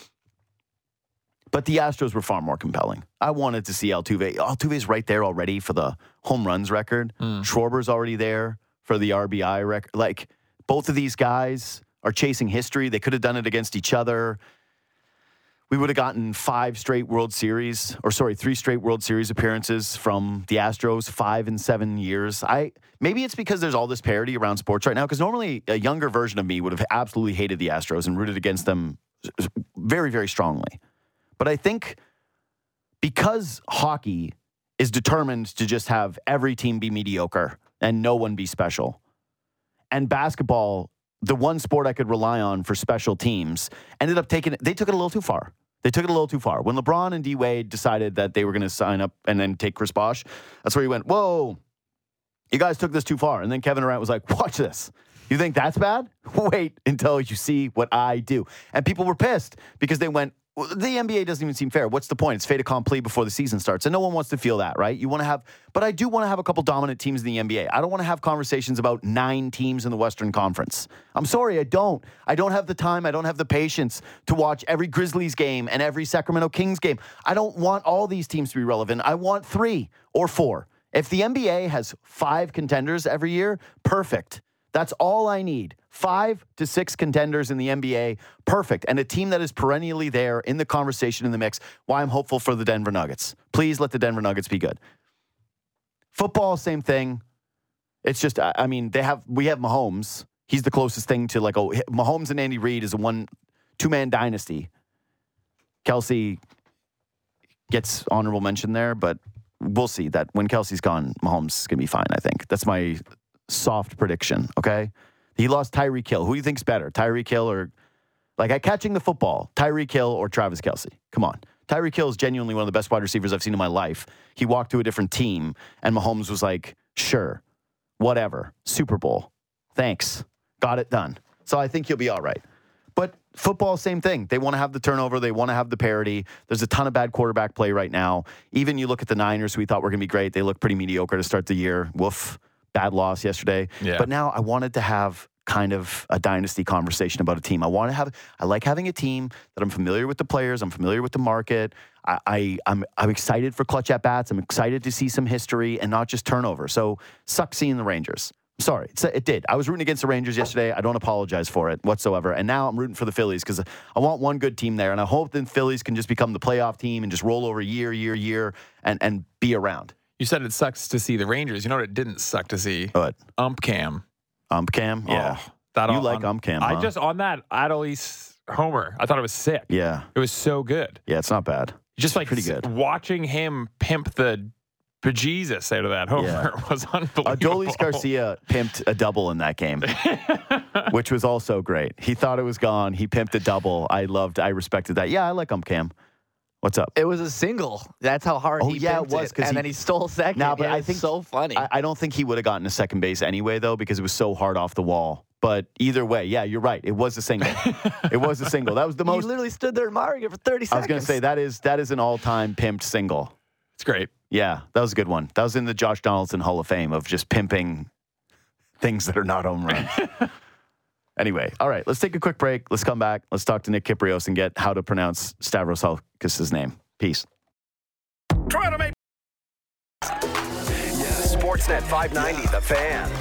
But the Astros were far more compelling. I wanted to see Altuve. Altuve's right there already for the home runs record. Schwarber's already there for the RBI record. Like, both of these guys are chasing history. They could have done it against each other. We would have gotten 3 straight World Series appearances from the Astros, 5 in 7 years. Maybe it's because there's all this parity around sports right now, because normally a younger version of me would have absolutely hated the Astros and rooted against them very, very strongly. But I think because hockey is determined to just have every team be mediocre and no one be special. And basketball, the one sport I could rely on for special teams, they took it a little too far. When LeBron and D-Wade decided that they were going to sign up and then take Chris Bosh, that's where he went, whoa, you guys took this too far. And then Kevin Durant was like, watch this. You think that's bad? Wait until you see what I do. And people were pissed because they went, well, the NBA doesn't even seem fair. What's the point? It's fait accompli before the season starts. And no one wants to feel that, right? But I do want to have a couple dominant teams in the NBA. I don't want to have conversations about 9 teams in the Western Conference. I'm sorry, I don't. I don't have the time. I don't have the patience to watch every Grizzlies game and every Sacramento Kings game. I don't want all these teams to be relevant. I want 3 or 4. If the NBA has 5 contenders every year, perfect. That's all I need. 5 to 6 contenders in the NBA, perfect. And a team that is perennially there in the conversation, in the mix. Why I'm hopeful for the Denver Nuggets. Please let the Denver Nuggets be good. Football, same thing. It's just, I mean, we have Mahomes. He's the closest thing to Mahomes and Andy Reid is a 2-man dynasty. Kelsey gets honorable mention there, but we'll see that when Kelsey's gone, Mahomes is going to be fine, I think. That's my soft prediction, okay? He lost Tyreek Hill. Who do you think's better? Tyreek Hill or, at catching the football, Tyreek Hill or Travis Kelce? Come on. Tyreek Hill is genuinely one of the best wide receivers I've seen in my life. He walked to a different team, and Mahomes was like, sure, whatever, Super Bowl. Thanks. Got it done. So I think he'll be all right. But football, same thing. They want to have the turnover. They want to have the parity. There's a ton of bad quarterback play right now. Even you look at the Niners, who we thought were going to be great. They look pretty mediocre to start the year. Woof. Bad loss yesterday. Yeah. But now I wanted to have kind of a dynasty conversation about a team. I like having a team that I'm familiar with the players. I'm familiar with the market. I'm excited for clutch at bats. I'm excited to see some history and not just turnover. So sucks seeing the Rangers. Sorry, it did. I was rooting against the Rangers yesterday. I don't apologize for it whatsoever. And now I'm rooting for the Phillies because I want one good team there. And I hope the Phillies can just become the playoff team and just roll over year and be around. You said it sucks to see the Rangers. You know what it didn't suck to see? What? Umpcam. Umpcam? Yeah. Oh, you like Umpcam, huh? I just, on that Adelise homer, I thought it was sick. Yeah. It was so good. Yeah, it's not bad. Just it's pretty good. Watching him pimp the bejesus out of that homer was unbelievable. Adolis Garcia pimped a double in that game, which was also great. He thought it was gone. He pimped a double. I respected that. Yeah, I like Umpcam. What's up? It was a single. That's how hard he pimped it was. And then he stole second. Nah, but I think so funny. I don't think he would have gotten to second base anyway, though, because it was so hard off the wall. But either way, yeah, you're right. It was a single. It was a single. That was the most. He literally stood there admiring it for 30 seconds. I was going to say that is an all-time pimped single. It's great. Yeah, that was a good one. That was in the Josh Donaldson Hall of Fame of just pimping things that are not home runs. Anyway, all right, let's take a quick break. Let's come back. Let's talk to Nick Kyprios and get how to pronounce Stavros Halkis' name. Peace. Try to make Sportsnet 590, The Fan.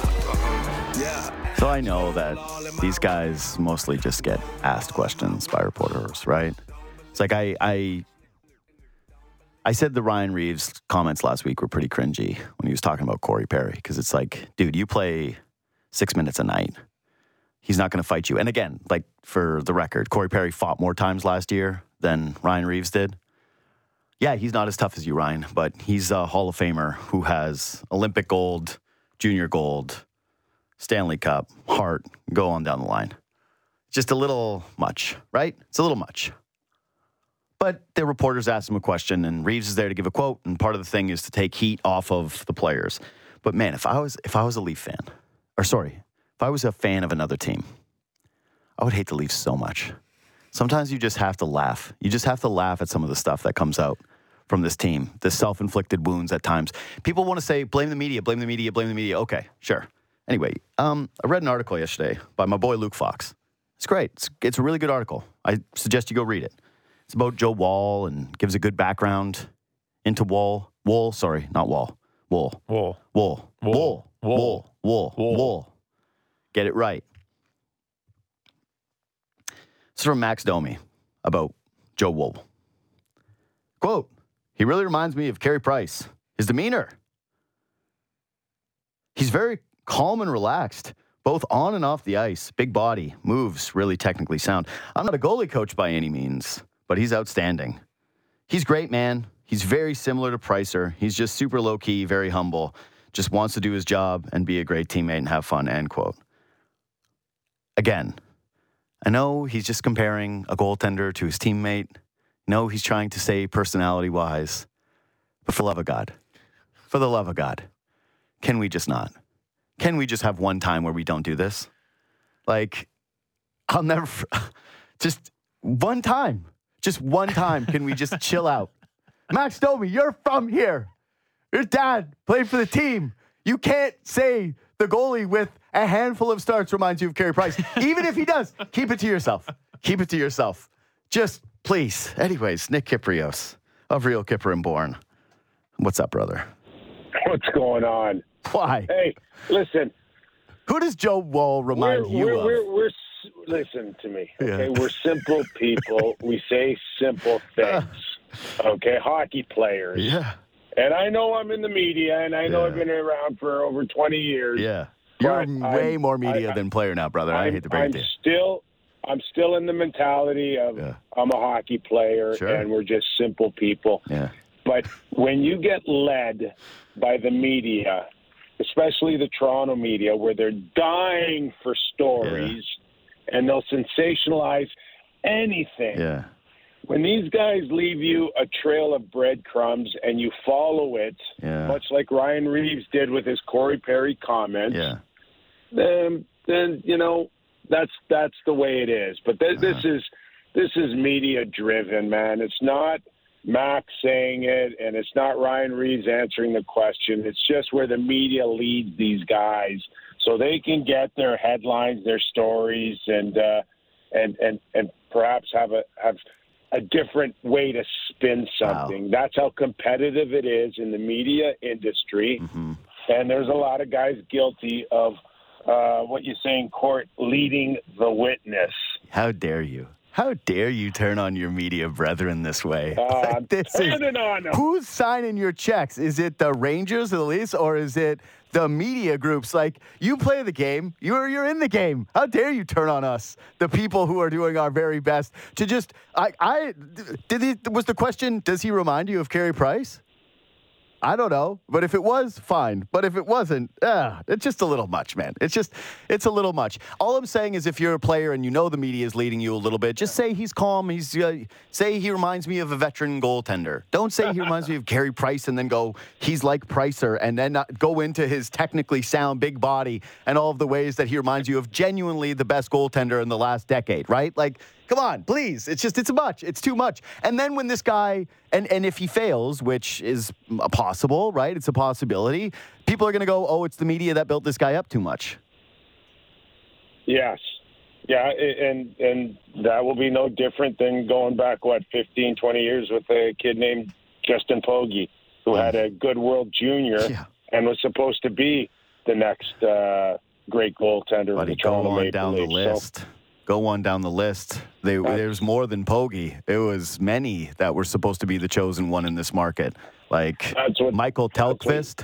So I know that these guys mostly just get asked questions by reporters, right? It's like I said the Ryan Reeves comments last week were pretty cringy when he was talking about Corey Perry, because it's like, dude, you play 6 minutes a night. He's not going to fight you. And again, like for the record, Corey Perry fought more times last year than Ryan Reeves did. Yeah, he's not as tough as you, Ryan, but he's a Hall of Famer who has Olympic gold, junior gold, Stanley Cup, Hart, go on down the line. Just a little much, right? It's a little much. But the reporters asked him a question, and Reeves is there to give a quote, and part of the thing is to take heat off of the players. But man, if I was a Leaf fan, if I was a fan of another team, I would hate the Leafs so much. Sometimes you just have to laugh. You just have to laugh at some of the stuff that comes out from this team, the self-inflicted wounds at times. People want to say, blame the media, blame the media, blame the media. Okay, sure. Anyway, I read an article yesterday by my boy Luke Fox. It's great. It's a really good article. I suggest you go read it. It's about Joe Woll and gives a good background into Woll. Woll, sorry, not Wall. Woll. Woll. Woll. Woll. Woll. Woll. Woll. Get it right. This is from Max Domi about Joe Woll. Quote, he really reminds me of Carey Price. His demeanor. He's very calm and relaxed, both on and off the ice. Big body, moves really technically sound. I'm not a goalie coach by any means, but he's outstanding. He's great, man. He's very similar to Pricer. He's just super low-key, very humble, just wants to do his job and be a great teammate and have fun, end quote. Again, I know he's just comparing a goaltender to his teammate. I know he's trying to say personality-wise. But for the love of God, can we just not? Can we just have one time where we don't do this? Like, I'll never... Just one time. Just one time can we just chill out? Max Domi, you're from here. Your dad played for the team. You can't say the goalie with a handful of starts reminds you of Carey Price. Even if he does, keep it to yourself. Keep it to yourself. Just please. Anyways, Nick Kypreos of Real Kyper and Born. What's up, brother? What's going on? Why? Hey, listen. Who does Joe Wall remind you of? Listen to me, okay? Yeah. We're simple people. We say simple things, okay? Hockey players. Yeah. And I know I'm in the media, and I know I've been around for over 20 years. Yeah. You're way more media than player now, brother. I hate to break it to you. I'm still in the mentality of I'm a hockey player, and we're just simple people. Yeah. But when you get led by the media, especially the Toronto media, where they're dying for stories, and they'll sensationalize anything. Yeah. When these guys leave you a trail of breadcrumbs and you follow it, much like Ryan Reeves did with his Corey Perry comments, then you know that's the way it is. But this is media driven, man. It's not Max saying it, and it's not Ryan Reeves answering the question. It's just where the media leads these guys, so they can get their headlines, their stories, and perhaps have a different way to spin something. Wow. That's how competitive it is in the media industry, and there's a lot of guys guilty of what you say in court, leading the witness. How dare you? How dare you turn on your media brethren this way? I'm turning on them. Who's signing your checks? Is it the Rangers or the Leafs, or is it the media groups? Like, you play the game. You're in the game. How dare you turn on us, the people who are doing our very best to just... was the question, does he remind you of Carey Price? I don't know, but if it was, fine. But if it wasn't, it's just a little much, man. It's a little much. All I'm saying is if you're a player and you know the media is leading you a little bit, just say he's calm. Say he reminds me of a veteran goaltender. Don't say he reminds me of Carey Price and then go, he's like Pricer, and then go into his technically sound big body and all of the ways that he reminds you of genuinely the best goaltender in the last decade, right? Like, come on, please. It's much. It's too much. And then when this guy, and if he fails, which is possible, right? It's a possibility. People are going to go, oh, it's the media that built this guy up too much. Yes. Yeah, and that will be no different than going back, 15, 20 years with a kid named Justin Pogge, who had a good World Junior and was supposed to be the next great goaltender of the Toronto Maple Leafs. Down the list. Go on down the list. There's more than Pogge. It was many that were supposed to be the chosen one in this market, like Michael Tellqvist.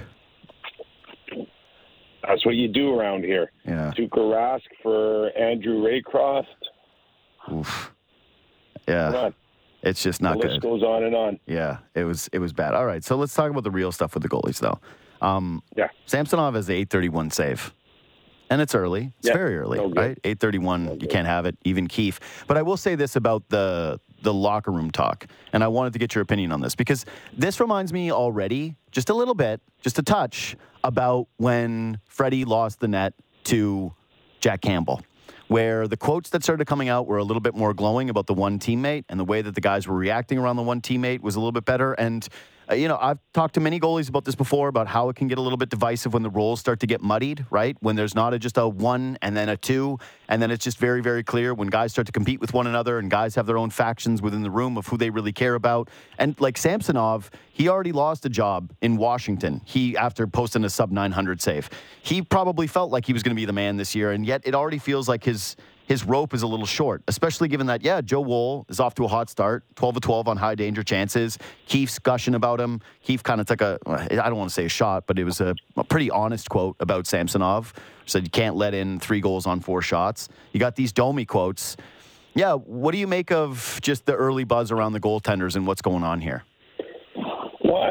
That's what you do around here. Yeah. Tuukka Rask for Andrew Raycroft. Oof. Yeah. It's just not good. The list goes on and on. Yeah, it was bad. All right, so let's talk about the real stuff with the goalies, though. Samsonov has the .831 save. And it's early. It's very early, right? 8:31, you can't have it. Even Keefe. But I will say this about the locker room talk, and I wanted to get your opinion on this, because this reminds me already, just a little bit, just a touch, about when Freddie lost the net to Jack Campbell, where the quotes that started coming out were a little bit more glowing about the one teammate, and the way that the guys were reacting around the one teammate was a little bit better. And I've talked to many goalies about this before, about how it can get a little bit divisive when the roles start to get muddied, right? When there's not just a 1 and then a 2, and then it's just very, very clear when guys start to compete with one another and guys have their own factions within the room of who they really care about. And like Samsonov, he already lost a job in Washington. After posting a sub-900 save, he probably felt like he was going to be the man this year, and yet it already feels like his rope is a little short, especially given that, Joe Woll is off to a hot start, 12 of 12 on high danger chances. Keefe's gushing about him. Keefe kind of took I don't want to say a shot, but it was a pretty honest quote about Samsonov. Said you can't let in 3 goals on 4 shots. You got these Domi quotes. Yeah, what do you make of just the early buzz around the goaltenders and what's going on here?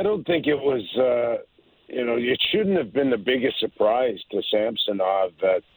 don't think it was. It shouldn't have been the biggest surprise to Samsonov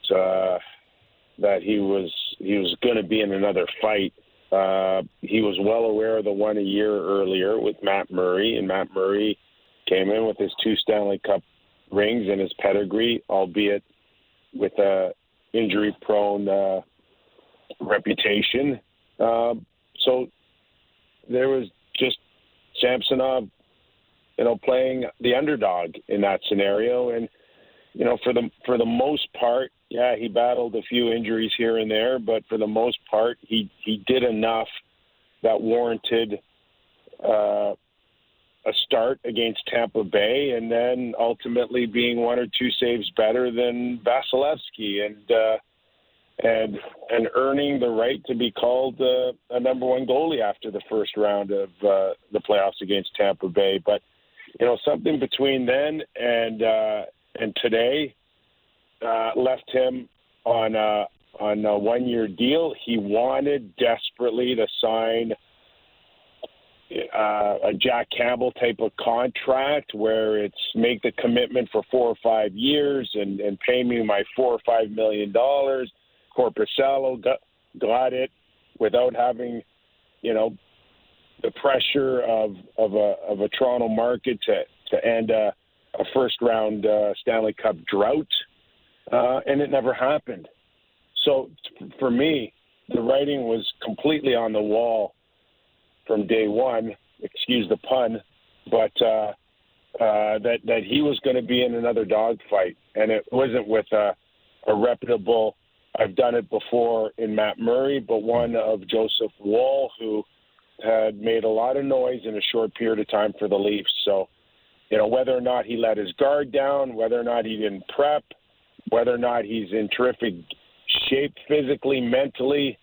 that he was going to be in another fight. He was well aware of the one a year earlier with Matt Murray, and Matt Murray came in with his 2 Stanley Cup rings and his pedigree, albeit with a injury-prone reputation. So there was just Samsonov, playing the underdog in that scenario, and for the most part, yeah, he battled a few injuries here and there, but for the most part, he did enough that warranted a start against Tampa Bay, and then ultimately being 1 or 2 saves better than Vasilevsky, and earning the right to be called a number 1 goalie after the first round of the playoffs against Tampa Bay. But something between then and today left him on a 1-year deal. He wanted desperately to sign a Jack Campbell type of contract where it's make the commitment for 4 or 5 years and pay me my $4 or $5 million. Korpisalo got it without having, the pressure of a Toronto market to end a first round Stanley Cup drought, and it never happened. So for me, the writing was completely on the wall from day one. Excuse the pun, but that he was going to be in another dogfight, and it wasn't with a reputable. I've done it before in Matt Murray, but one of Joseph Woll, who had made a lot of noise in a short period of time for the Leafs. So, whether or not he let his guard down, whether or not he didn't prep, whether or not he's in terrific shape physically, mentally,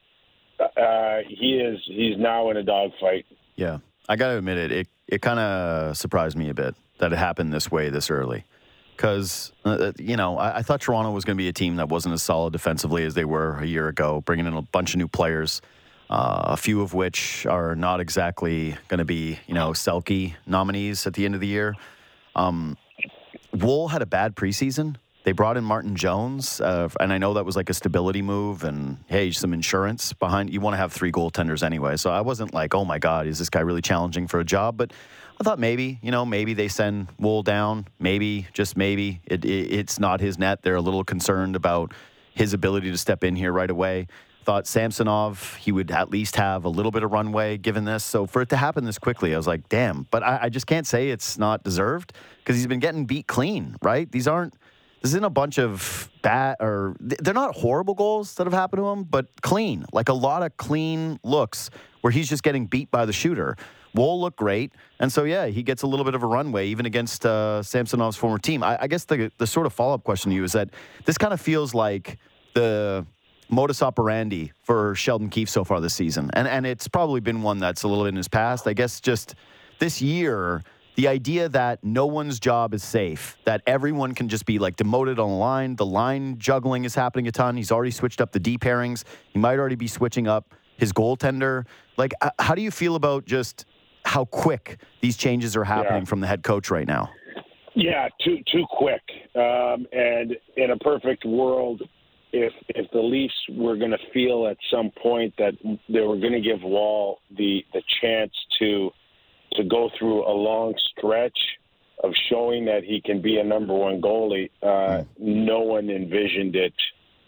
he's now in a dogfight. Yeah, I got to admit it kind of surprised me a bit that it happened this way this early. Because, I thought Toronto was going to be a team that wasn't as solid defensively as they were a year ago, bringing in a bunch of new players, a few of which are not exactly going to be, Selke nominees at the end of the year. Woll had a bad preseason. They brought in Martin Jones, and I know that was like a stability move and, hey, some insurance behind. You want to have 3 goaltenders anyway. So I wasn't like, oh, my God, is this guy really challenging for a job? But I thought maybe they send Woll down. Maybe, just maybe, it's not his net. They're a little concerned about his ability to step in here right away. Thought Samsonov, he would at least have a little bit of runway given this. So for it to happen this quickly, I was like, damn. But I just can't say it's not deserved because he's been getting beat clean, right? This isn't a bunch of bad, or they're not horrible goals that have happened to him, but clean. Like a lot of clean looks where he's just getting beat by the shooter. Woll looked great. And so, yeah, he gets a little bit of a runway even against Samsonov's former team. I guess the sort of follow-up question to you is that this kind of feels like the modus operandi for Sheldon Keefe so far this season. And it's probably been one that's a little in his past. I guess just this year, the idea that no one's job is safe, that everyone can just be like demoted on the line juggling is happening a ton. He's already switched up the D pairings. He might already be switching up his goaltender. Like, how do you feel about just how quick these changes are happening from the head coach right now? Yeah, too quick. And in a perfect world, if the Leafs were going to feel at some point that they were going to give Woll the chance to go through a long stretch of showing that he can be a number 1 goalie, no one envisioned it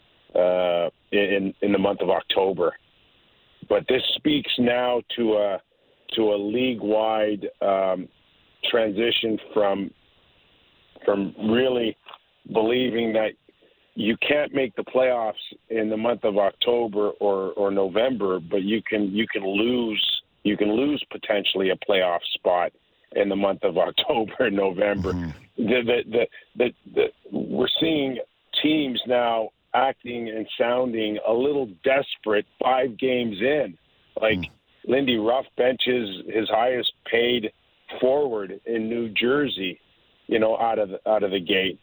in the month of October. But this speaks now to a league-wide transition from really believing that you can't make the playoffs in the month of October or November, but you can lose potentially a playoff spot in the month of October and November. Mm-hmm. We're seeing teams now acting and sounding a little desperate 5 games in. Like Lindy Ruff benches his highest paid forward in New Jersey, out of the gate.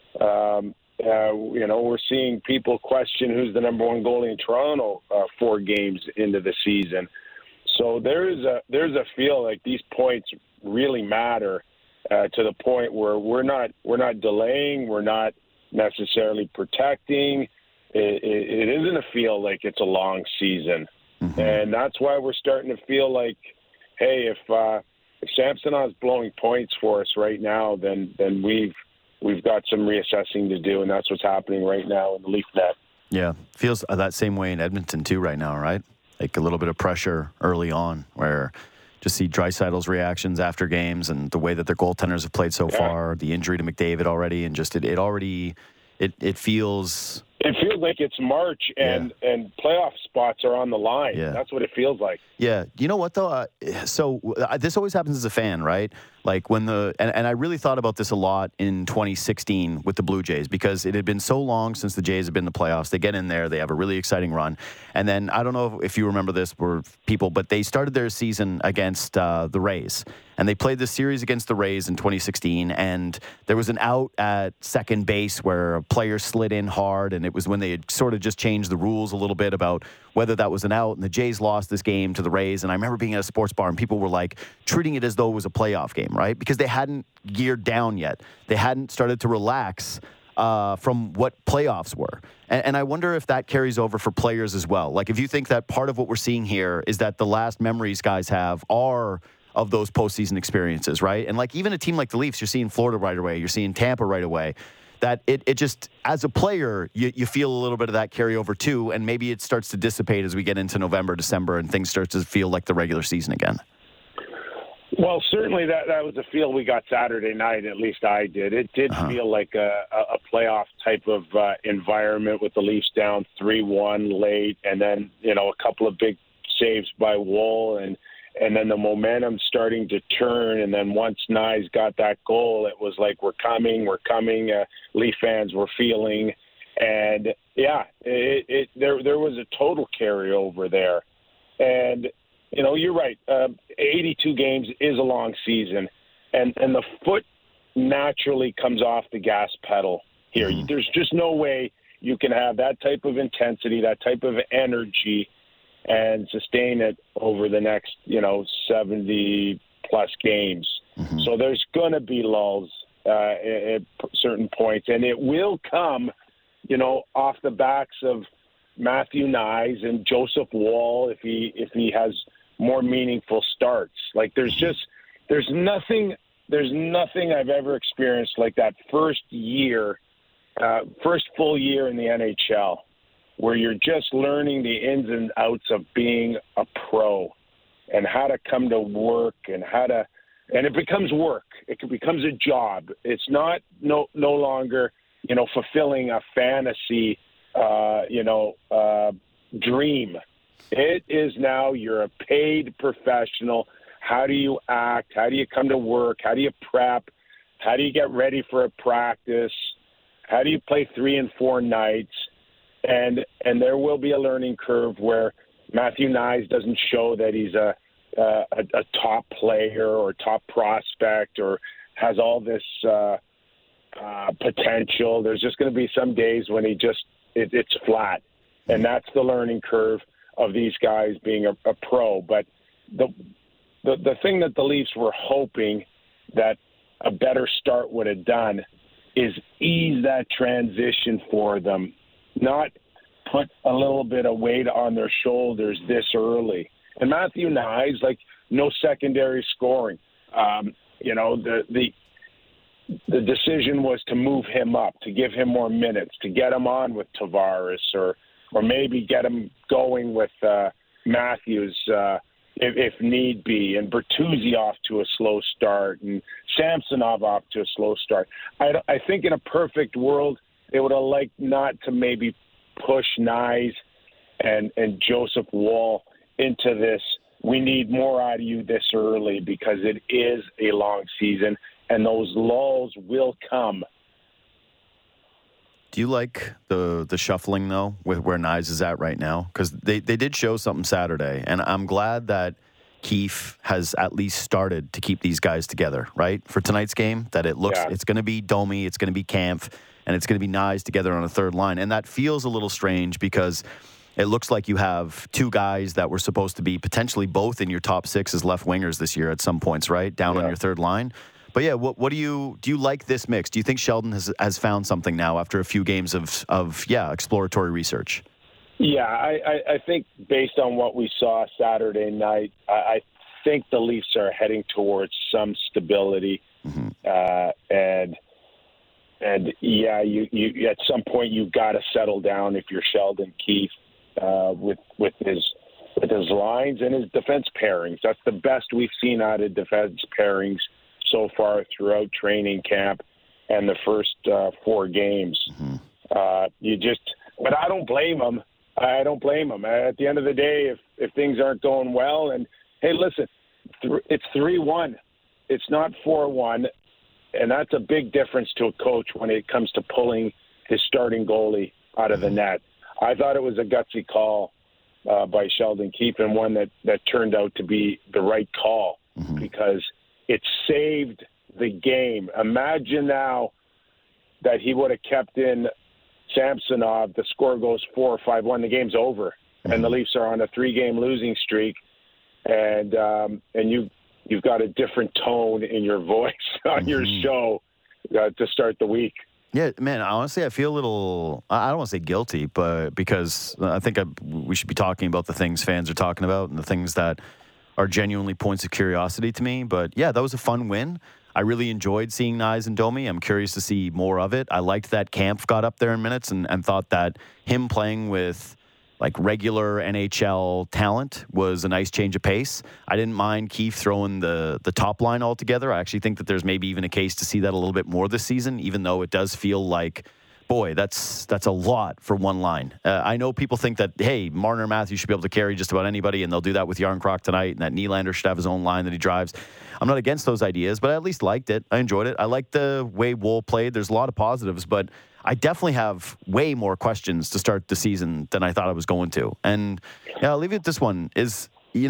We're seeing people question who's the number 1 goalie in Toronto 4 games into the season. So there's a feel like these points really matter to the point where we're not delaying, we're not necessarily protecting. It isn't a feel like it's a long season, and that's why we're starting to feel like, hey, if Samsonov's blowing points for us right now, then we've got some reassessing to do, and that's what's happening right now in the Leaf net. Yeah, feels that same way in Edmonton too right now, right? Like a little bit of pressure early on, where just see Draisaitl's reactions after games and the way that their goaltenders have played so far, the injury to McDavid already, and just it feels. It feels like it's March and playoff spots are on the line. Yeah. That's what it feels like. Yeah. You know what, though? This always happens as a fan, right? Like when and I really thought about this a lot in 2016 with the Blue Jays, because it had been so long since the Jays have been in the playoffs. They get in there, they have a really exciting run. And then, I don't know if you remember this, but they started their season against the Rays. And they played this series against the Rays in 2016, and there was an out at second base where a player slid in hard, and it was when they had sort of just changed the rules a little bit about whether that was an out, and the Jays lost this game to the Rays. And I remember being at a sports bar, and people were like treating it as though it was a playoff game, right? Because they hadn't geared down yet. They hadn't started to relax from what playoffs were. And I wonder if that carries over for players as well. Like, if you think that part of what we're seeing here is that the last memories guys have are of those postseason experiences, right? And like even a team like the Leafs, you're seeing Florida right away, you're seeing Tampa right away, that it just, as a player, you feel a little bit of that carryover too, and maybe it starts to dissipate as we get into November, December, and things start to feel like the regular season again. Well, certainly that was a feel we got Saturday night, at least I did. It did feel like a playoff type of environment with the Leafs down 3-1 late, and then, a couple of big saves by Woll, and then the momentum starting to turn. And then once Knies got that goal, it was like, we're coming. Leaf fans were feeling. And, there was a total carryover there. And, you're right. 82 games is a long season. And the foot naturally comes off the gas pedal here. There's just no way you can have that type of intensity, that type of energy, and sustain it over the next, 70-plus games. So there's going to be lulls at certain points, and it will come, off the backs of Matthew Knies and Joseph Woll if he has more meaningful starts. Like there's nothing I've ever experienced like that first full year in the NHL, where you're just learning the ins and outs of being a pro and how to come to work and and it becomes work. It becomes a job. It's not no longer, fulfilling a fantasy, dream. It is now you're a paid professional. How do you act? How do you come to work? How do you prep? How do you get ready for a practice? How do you play 3 and 4 nights? And there will be a learning curve where Matthew Knies doesn't show that he's a top player or top prospect or has all this potential. There's just going to be some days when it's flat, and that's the learning curve of these guys being a pro. But the thing that the Leafs were hoping that a better start would have done is ease that transition for them. Not put a little bit of weight on their shoulders this early. And Matthew Knies, no secondary scoring. The decision was to move him up, to give him more minutes, to get him on with Tavares, or maybe get him going with Matthews if need be, and Bertuzzi off to a slow start, and Samsonov off to a slow start. I think in a perfect world, they would have liked not to maybe push Knies and Joseph Woll into this. We need more out of you this early because it is a long season, and those lulls will come. Do you like the shuffling, though, with where Knies is at right now? Because they did show something Saturday, and I'm glad that Keefe has at least started to keep these guys together, right? For tonight's game, that it looks it's going to be Domi, it's going to be Kampf, and it's going to be Knies together on a third line. And that feels a little strange because it looks like you have two guys that were supposed to be potentially both in your top 6 as left wingers this year at some points, right? Down on your third line. But yeah, what do you like this mix? Do you think Sheldon has found something now after a few games of exploratory research? Yeah, I think based on what we saw Saturday night, I think the Leafs are heading towards some stability, and yeah, you at some point you've got to settle down if you're Sheldon Keefe with his lines and his defense pairings. That's the best we've seen out of defense pairings so far throughout training camp and the first 4 games. But I don't blame him. I don't blame him. At the end of the day, if things aren't going well, and hey, listen, it's 3-1. It's not 4-1, and that's a big difference to a coach when it comes to pulling his starting goalie out of the net. I thought it was a gutsy call by Sheldon Keefe, and one that turned out to be the right call because it saved the game. Imagine now that he would have kept in Samsonov, the score goes 4 or 5-1, the game's over, and the Leafs are on a 3-game losing streak, and you've got a different tone in your voice on your show to start the week. Yeah, man, honestly, I feel a little, I don't want to say guilty, but because I think we should be talking about the things fans are talking about and the things that are genuinely points of curiosity to me. But yeah, that was a fun win. I really enjoyed seeing Knies and Domi. I'm curious to see more of it. I liked that Kampf got up there in minutes and thought that him playing with like regular NHL talent was a nice change of pace. I didn't mind Keefe throwing the top line altogether. I actually think that there's maybe even a case to see that a little bit more this season, even though it does feel like, boy, that's a lot for one line. I know people think that, hey, Marner and Matthews should be able to carry just about anybody, and they'll do that with Jarnkrok tonight, and that Nylander should have his own line that he drives. I'm not against those ideas, but I at least liked it. I enjoyed it. I liked the way Woll played. There's a lot of positives, but I definitely have way more questions to start the season than I thought I was going to. And yeah, I'll leave you with this one is,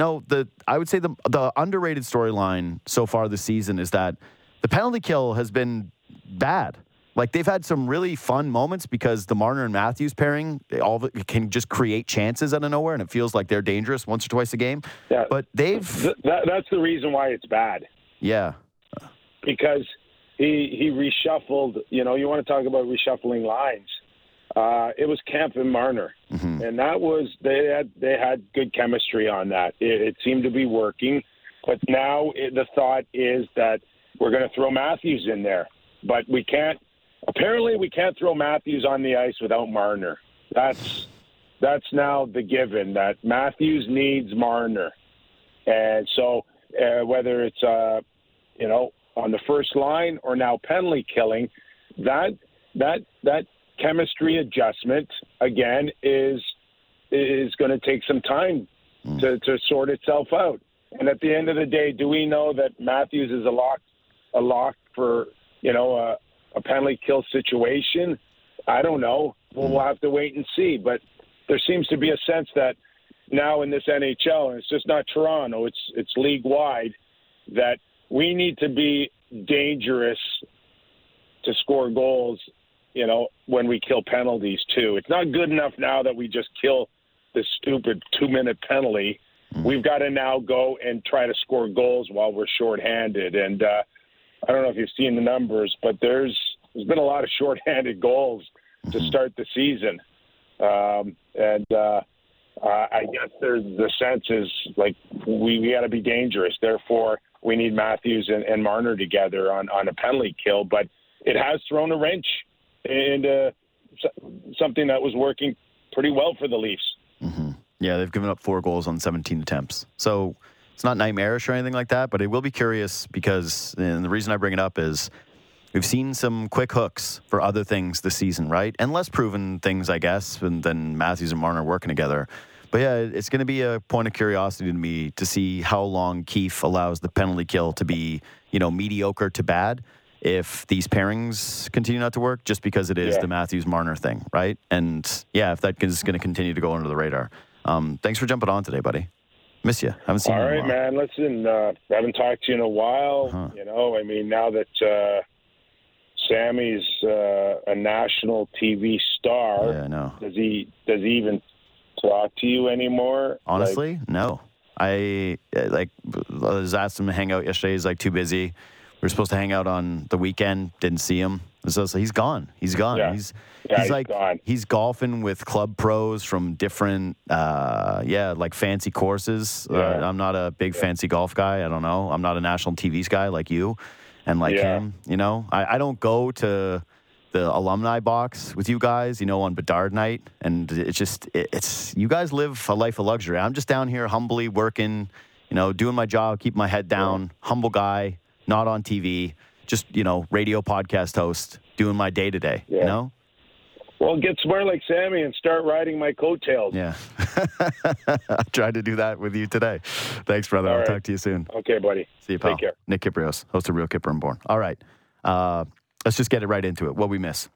I would say the underrated storyline so far this season is that the penalty kill has been bad. Like, they've had some really fun moments because the Marner and Matthews pairing, can just create chances out of nowhere, and it feels like they're dangerous once or twice a game. Yeah, but that's the reason why it's bad. Yeah. Because he reshuffled, you want to talk about reshuffling lines. It was Kampf and Marner. And that was, they had good chemistry on that. It seemed to be working. But now the thought is that we're going to throw Matthews in there. But apparently we can't throw Matthews on the ice without Marner. That's now the given, that Matthews needs Marner. And so whether it's, on the first line or now penalty killing, that chemistry adjustment, again, is going to take some time to sort itself out. And at the end of the day, do we know that Matthews is a lock for, a penalty kill situation? I don't know. We'll have to wait and see. But there seems to be a sense that now in this NHL, and it's just not Toronto, it's league-wide, that we need to be dangerous to score goals, when we kill penalties too. It's not good enough now that we just kill this stupid 2-minute penalty. We've got to now go and try to score goals while we're shorthanded. And I don't know if you've seen the numbers, but there's been a lot of shorthanded goals to start the season. I guess the sense is like we got to be dangerous. Therefore, we need Matthews and Marner together on a penalty kill. But it has thrown a wrench into something that was working pretty well for the Leafs. Yeah, they've given up 4 goals on 17 attempts. So it's not nightmarish or anything like that, but it will be curious because, and the reason I bring it up is we've seen some quick hooks for other things this season, right? And less proven things, I guess, than Matthews and Marner working together. But yeah, it's going to be a point of curiosity to me to see how long Keefe allows the penalty kill to be, mediocre to bad if these pairings continue not to work, just because it is the Matthews-Marner thing, right? And yeah, if that is going to continue to go under the radar. Thanks for jumping on today, buddy. Miss you. Haven't seen you in a while. All right, man. Listen, haven't talked to you in a while. Now that Sammy's a national TV star, yeah, I know. Does he even talk to you anymore? Honestly, no. I was asked him to hang out yesterday. He's too busy. We were supposed to hang out on the weekend. Didn't see him. So he's gone. He's gone. Yeah. He's like gone. He's golfing with club pros from different, like fancy courses. Yeah. I'm not a big fancy golf guy. I don't know. I'm not a national TV guy like you, and like him. You know, I don't go to the alumni box with you guys. You know, on Bedard night, and it's you guys live a life of luxury. I'm just down here humbly working. You know, doing my job, keep my head down. Humble guy, not on TV. Just, radio podcast host, doing my day-to-day, you know? Well, get smart like Sammy and start riding my coattails. Yeah. I tried to do that with you today. Thanks, brother. I'll talk to you soon. Okay, buddy. See you, pal. Take care. Nick Kypreos, host of Real Kipper and Born. All right. Let's just get it right into it. What we miss?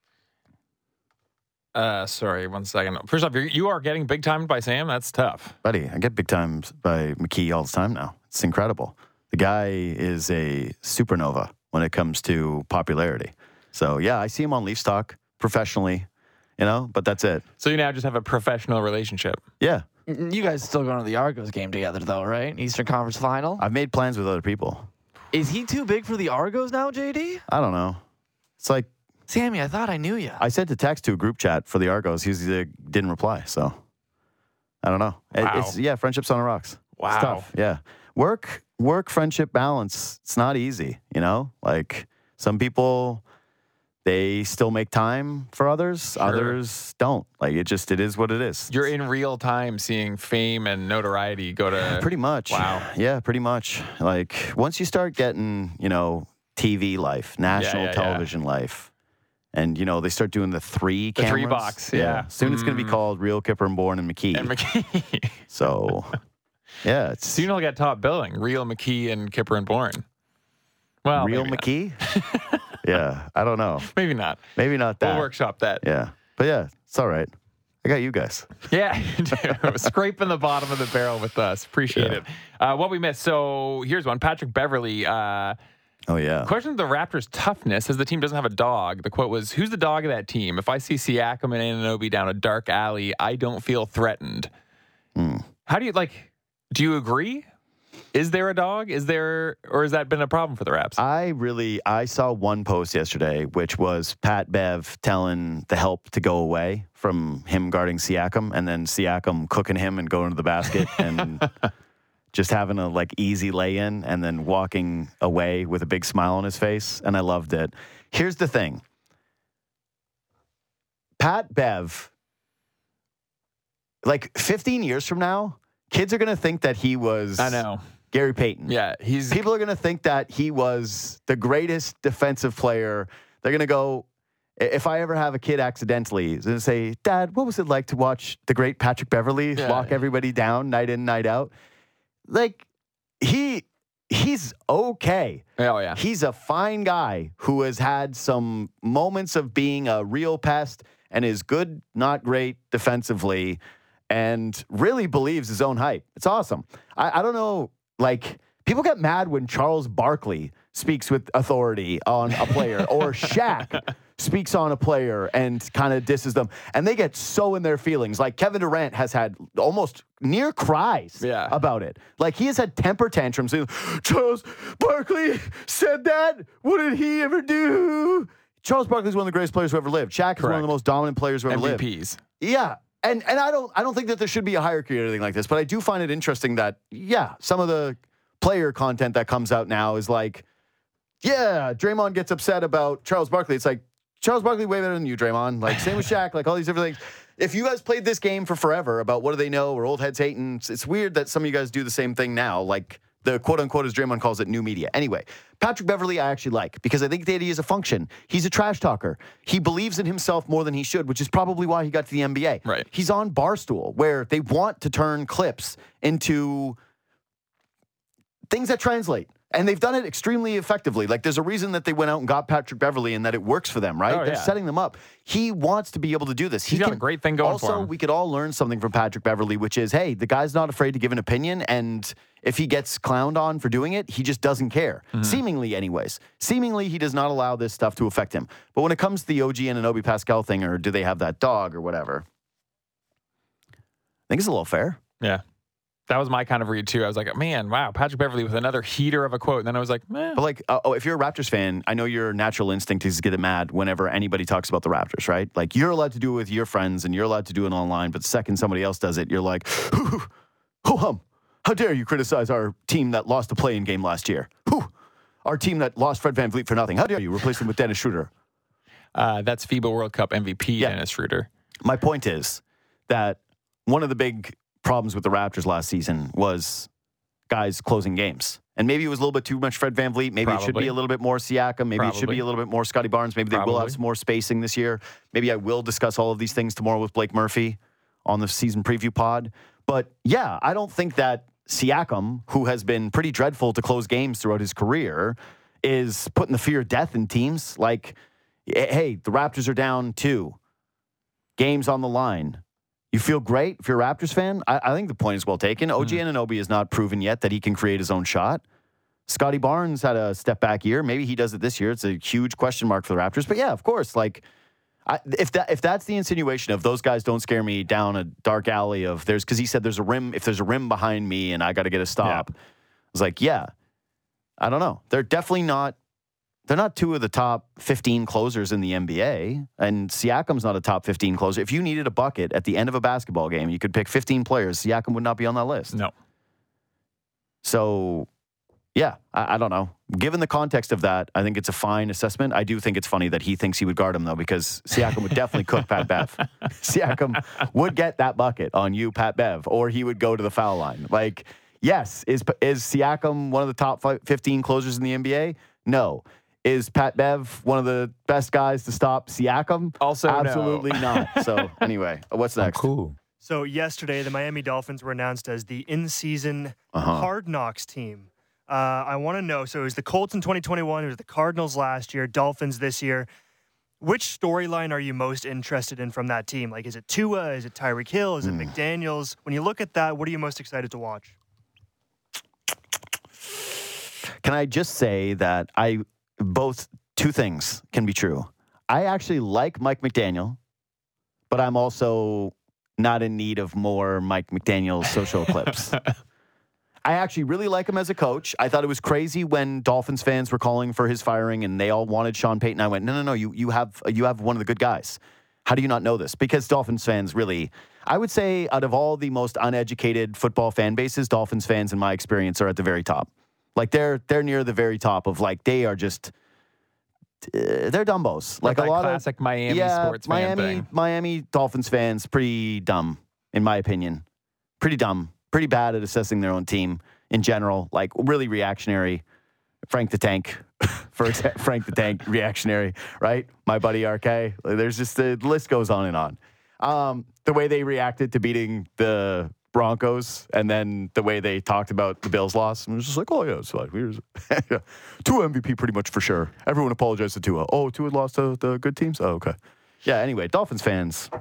Sorry, 1 second. First off, you are getting big timed by Sam. That's tough. Buddy, I get big times by McKee all the time now. It's incredible. The guy is a supernova when it comes to popularity. So, yeah, I see him on Leafs Talk professionally, but that's it. So you now just have a professional relationship. Yeah. You guys still going to the Argos game together, though, right? Eastern Conference Final? I've made plans with other people. Is he too big for the Argos now, JD? I don't know. It's like... Sammy, I thought I knew you. I sent a text to a group chat for the Argos. He didn't reply, so... I don't know. Wow. Friendship's on the rocks. Wow. It's tough. Yeah. Work, friendship balance. It's not easy, Like, some people, they still make time for others. Sure. Others don't. Like, it is what it is. You're in real time seeing fame and notoriety go to... Pretty much. Wow. Yeah, pretty much. Like, once you start getting, TV life, national television life, and, they start doing the 3 cameras. The 3 box, yeah. Soon it's going to be called Real Kipper and Born and McKee. And McKee. So... Yeah, soon you'll get top billing. Real McKee and Kipper and Born. Well, Real McKee? Yeah, I don't know. Maybe not. Maybe not that. We'll workshop that. Yeah, but yeah, it's all right. I got you guys. Yeah, scraping the bottom of the barrel with us. Appreciate it. What we missed. So here's one. Patrick Beverley. Oh, yeah. Questioned the Raptors' toughness as the team doesn't have a dog. The quote was, "Who's the dog of that team? If I see Siakam and Anunoby down a dark alley, I don't feel threatened." How do you do you agree? Is there a dog? Or has that been a problem for the Raps? I saw one post yesterday, which was Pat Bev telling the help to go away from him guarding Siakam, and then Siakam cooking him and going to the basket and just having a easy lay-in and then walking away with a big smile on his face. And I loved it. Here's the thing. Pat Bev, 15 years from now, kids are going to think that he was Gary Payton. Yeah, people are going to think that he was the greatest defensive player. They're going to go, if I ever have a kid accidentally, they're going to say, "Dad, what was it like to watch the great Patrick Beverley lock everybody down night in, night out?" He's okay. Oh, yeah. He's a fine guy who has had some moments of being a real pest and is good, not great defensively, and really believes his own hype. It's awesome. I don't know, people get mad when Charles Barkley speaks with authority on a player or Shaq speaks on a player and kind of disses them, and they get so in their feelings. Like Kevin Durant has had almost near cries about it. He has had temper tantrums. Charles Barkley said that? What did he ever do? Charles Barkley is one of the greatest players who ever lived. Shaq is one of the most dominant players who ever lived. MVPs. Yeah. And I don't think that there should be a hierarchy or anything like this, but I do find it interesting that, some of the player content that comes out now is Draymond gets upset about Charles Barkley. It's Charles Barkley way better than you, Draymond. Same with Shaq, all these different things. If you guys played this game for forever about what do they know or old heads hating, it's weird that some of you guys do the same thing now. The quote-unquote, as Draymond calls it, new media. Anyway, Patrick Beverley I actually like because I think that he is a function. He's a trash talker. He believes in himself more than he should, which is probably why he got to the NBA. Right. He's on Barstool, where they want to turn clips into things that translate. And they've done it extremely effectively. There's a reason that they went out and got Patrick Beverley and that it works for them, right? Oh, They're setting them up. He wants to be able to do this. He's got a great thing going for him. Also, we could all learn something from Patrick Beverley, which is, hey, the guy's not afraid to give an opinion, and if he gets clowned on for doing it, he just doesn't care. Seemingly, anyways. Seemingly, he does not allow this stuff to affect him. But when it comes to the OG and Anunoby Pascal thing, or do they have that dog or whatever, I think it's a little fair. Yeah. That was my kind of read, too. I was like, man, wow, Patrick Beverley with another heater of a quote. And then I was like, meh. But like, if you're a Raptors fan, I know your natural instinct is to get mad whenever anybody talks about the Raptors, right? Like, you're allowed to do it with your friends and you're allowed to do it online, but the second somebody else does it, you're like, ho-hum, how dare you criticize our team that lost the play-in game last year? Our team that lost Fred VanVleet for nothing. How dare you replace him with Dennis Schroeder? That's FIBA World Cup MVP, Dennis Schroeder. My point is that one of the big problems with the Raptors last season was guys closing games. And maybe it was a little bit too much Fred VanVleet. Maybe it should be a little bit more Siakam. Maybe it should be a little bit more Scotty Barnes. Maybe they will have some more spacing this year. Maybe I will discuss all of these things tomorrow with Blake Murphy on the season preview pod. But yeah, I don't think that Siakam, who has been pretty dreadful to close games throughout his career, is putting the fear of death in teams. Like, hey, the Raptors are down 2. Games on the line. You feel great if you're a Raptors fan? I think the point is well taken. OG Anunoby has not proven yet that he can create his own shot. Scotty Barnes had a step-back year. Maybe he does it this year. It's a huge question mark for the Raptors. But yeah, of course, like, if that's the insinuation of those guys don't scare me down a dark alley of there's, because he said there's a rim, if there's a rim behind me and I got to get a stop. I was like, yeah, I don't know. They're definitely not. They're not 2 of the top 15 closers in the NBA, and Siakam's not a top 15 closer. If you needed a bucket at the end of a basketball game, you could pick 15 players. Siakam would not be on that list. No. So, yeah, I don't know. Given the context of that, I think it's a fine assessment. I do think it's funny that he thinks he would guard him, though, because Siakam would definitely cook Pat Bev. Siakam would get that bucket on you, Pat Bev, or he would go to the foul line. Like, yes, is Siakam one of the top 15 closers in the NBA? No. Is Pat Bev one of the best guys to stop Siakam? Also, absolutely not. So, anyway, what's next? Cool. So, yesterday, the Miami Dolphins were announced as the in-season Hard Knocks team. I want to know, so it was the Colts in 2021, it was the Cardinals last year, Dolphins this year. Which storyline are you most interested in from that team? Like, is it Tua? Is it Tyreek Hill? Is it McDaniels? When you look at that, what are you most excited to watch? Can I just say that both two things can be true. I actually like Mike McDaniel, but I'm also not in need of more Mike McDaniel social clips. I actually really like him as a coach. I thought it was crazy when Dolphins fans were calling for his firing and they all wanted Sean Payton. I went, no, you have one of the good guys. How do you not know this? Because Dolphins fans really, I would say out of all the most uneducated football fan bases, Dolphins fans in my experience are at the very top. Like they're near the very top of like they are just they're dumbos. Like a lot classic of Miami sports fan thing. Miami Dolphins fans pretty dumb in my opinion. Pretty dumb. Pretty bad at assessing their own team in general. Like really reactionary. Frank the Tank, for example, Frank the Tank reactionary, right? My buddy RK. There's just the list goes on and on. The way they reacted to beating the Broncos, and then the way they talked about the Bills' loss, and it was just like, oh yeah, it's like Tua MVP pretty much for sure. Everyone apologized to Tua. Oh, Tua lost to the good teams. Oh, okay. Yeah. Anyway, Dolphins fans,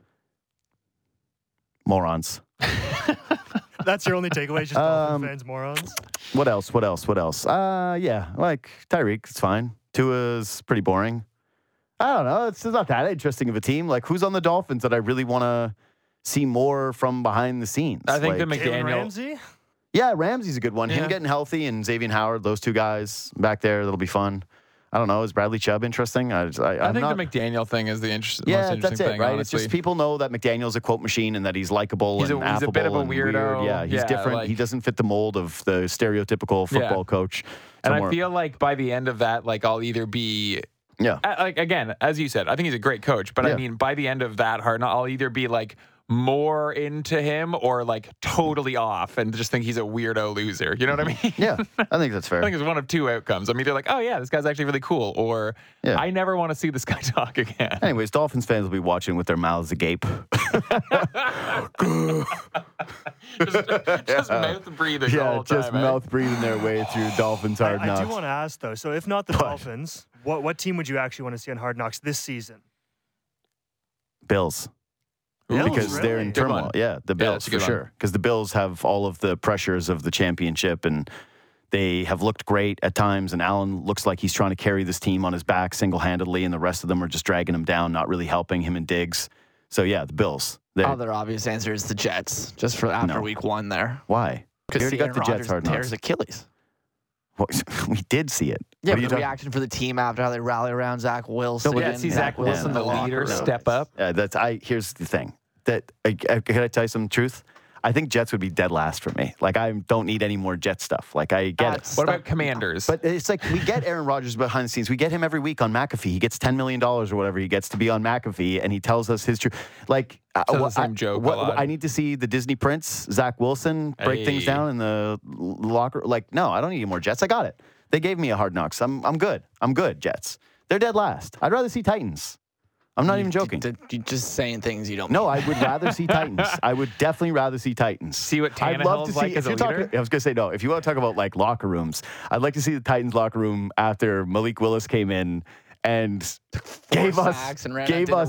morons. That's your only takeaway, just Dolphins fans, morons. What else? Yeah, like Tyreek, it's fine. Tua's pretty boring. I don't know. It's not that interesting of a team. Like, who's on the Dolphins that I really want to see more from behind the scenes? I think like, the McDaniel. Ramsey? Yeah, Ramsey's a good one. Yeah. Him getting healthy and Xavier Howard, those two guys back there, that'll be fun. I don't know. Is Bradley Chubb interesting? I think the McDaniel thing is the most interesting that's it, thing, right? honestly. It's just people know that McDaniel's a quote machine and that he's likable and affable. He's a bit of a and weirdo. Weird. Yeah, he's different. He doesn't fit the mold of the stereotypical football coach. And I feel like by the end of that, like I'll either be... Yeah. Like, again, as you said, I think he's a great coach. But I mean, by the end of that hard, I'll either be like more into him or like totally off and just think he's a weirdo loser. You know what I mean? Yeah, I think that's fair. I think it's one of two outcomes. I'm either like, oh yeah, this guy's actually really cool, or I never want to see this guy talk again. Anyways, Dolphins fans will be watching with their mouths agape. just mouth breathing the whole time. Just mouth breathing their way through Dolphins Hard Knocks. I do want to ask though, so if not the Dolphins, what team would you actually want to see on Hard Knocks this season? Bills. Because they're in turmoil. Yeah, the Bills for sure. Because the Bills have all of the pressures of the championship, and they have looked great at times. And Allen looks like he's trying to carry this team on his back single-handedly, and the rest of them are just dragging him down, not really helping him and Diggs. So yeah, the Bills. Other obvious answer is the Jets, just for after week 1 there. Why? Because we already got the Jets hard knocks. Tears Achilles. Well, we did see it. Yeah, but the reaction for the team after how they rally around Zach Wilson. No, see Zach Wilson, the leader, step up. Here's the thing. Can I tell you some truth? I think Jets would be dead last for me. Like, I don't need any more Jet stuff. Like, I get it. What about Commanders? But it's like we get Aaron Rodgers behind the scenes. We get him every week on McAfee. He gets $10 million or whatever he gets to be on McAfee, and he tells us his truth. Like, the same joke a lot. I need to see the Disney Prince, Zach Wilson, break things down in the locker. Like, no, I don't need any more Jets. I got it. They gave me a hard knocks. I'm good. I'm good, Jets. They're dead last. I'd rather see Titans. I'm not even joking. You're just saying things you don't No, I would rather see Titans. I would definitely rather see Titans. See what Tannehill's like as a leader? I was going to say, no. If you want to talk about, like, locker rooms, I'd like to see the Titans locker room after Malik Willis came in and gave us the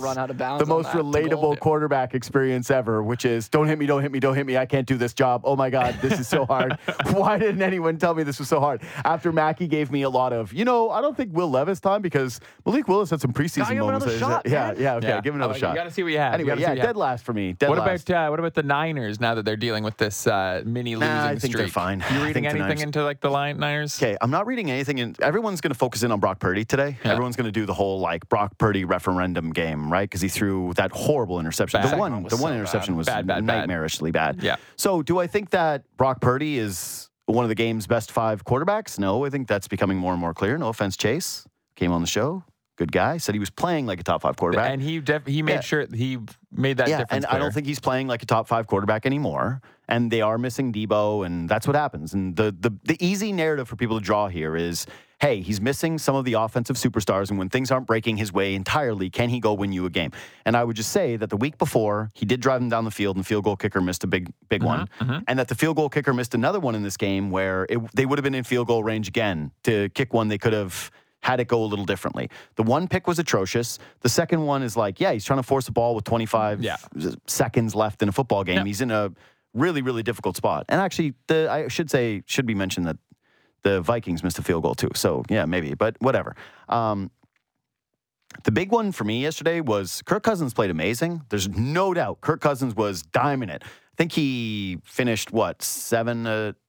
most relatable quarterback experience ever, which is, don't hit me, don't hit me, don't hit me. I can't do this job. Oh, my God, this is so hard. Why didn't anyone tell me this was so hard? After Mackey gave me a lot of, I don't think Will Levis time because Malik Willis had some preseason moments. Okay, give him another shot. You got to see what you have. Anyway, dead last for me. What about the Niners now that they're dealing with this mini losing streak? I think they're fine. You reading anything into like the Niners? Okay, I'm not reading anything. Everyone's going to focus in on Brock Purdy today. Yeah. Everyone's going to do the whole like Brock Purdy referendum game, right? Because he threw that horrible interception. The one interception was nightmarishly bad. Yeah. So do I think that Brock Purdy is one of the game's best 5 quarterbacks? No, I think that's becoming more and more clear. No offense, Chase came on the show. Good guy. Said he was playing like a top 5 quarterback. And he made sure he made that difference. And I don't think he's playing like a top 5 quarterback anymore. And they are missing Debo, and that's what happens. And the easy narrative for people to draw here is, hey, he's missing some of the offensive superstars, and when things aren't breaking his way entirely, can he go win you a game? And I would just say that the week before, he did drive them down the field, and the field goal kicker missed a big one. Mm-hmm. And that the field goal kicker missed another one in this game where they would have been in field goal range again to kick one they could have had it go a little differently. The one pick was atrocious. The second one is like, he's trying to force a ball with 25 seconds left in a football game. He's in a really, really difficult spot. And actually, should be mentioned that the Vikings missed a field goal too. So, yeah, maybe, but whatever. The big one for me yesterday was Kirk Cousins played amazing. There's no doubt Kirk Cousins was diming it. I think he finished, he was 7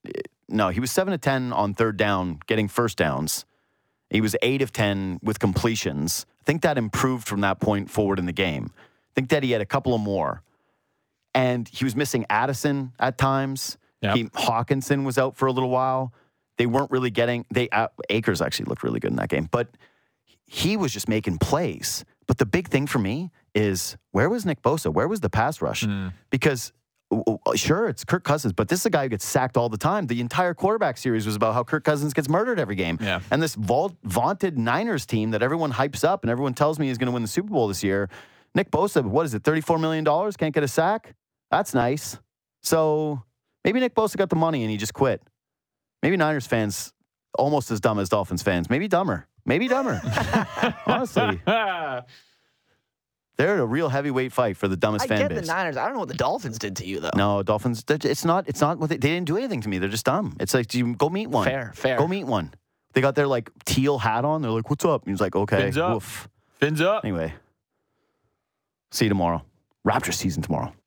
of 10 on third down, getting first downs. He was 8 of 10 with completions. I think that improved from that point forward in the game. I think that he had a couple of more. And he was missing Addison at times. Yep. Hawkinson was out for a little while. They weren't really getting... Akers actually looked really good in that game. But he was just making plays. But the big thing for me is, where was Nick Bosa? Where was the pass rush? Because... Sure, it's Kirk Cousins, but this is a guy who gets sacked all the time. The entire quarterback series was about how Kirk Cousins gets murdered every game. Yeah. And this vaunted Niners team that everyone hypes up and everyone tells me is going to win the Super Bowl this year, Nick Bosa, what is it, $34 million? Can't get a sack? That's nice. So maybe Nick Bosa got the money and he just quit. Maybe Niners fans almost as dumb as Dolphins fans. Maybe dumber. Honestly. They're in a real heavyweight fight for the dumbest fan base. I get the Niners. I don't know what the Dolphins did to you, though. No, Dolphins, it's not what they didn't do anything to me. They're just dumb. It's like, you go meet one. Fair. Go meet one. They got their, like, teal hat on. They're like, what's up? And he's like, okay. Fins up. Anyway, see you tomorrow. Raptors season tomorrow.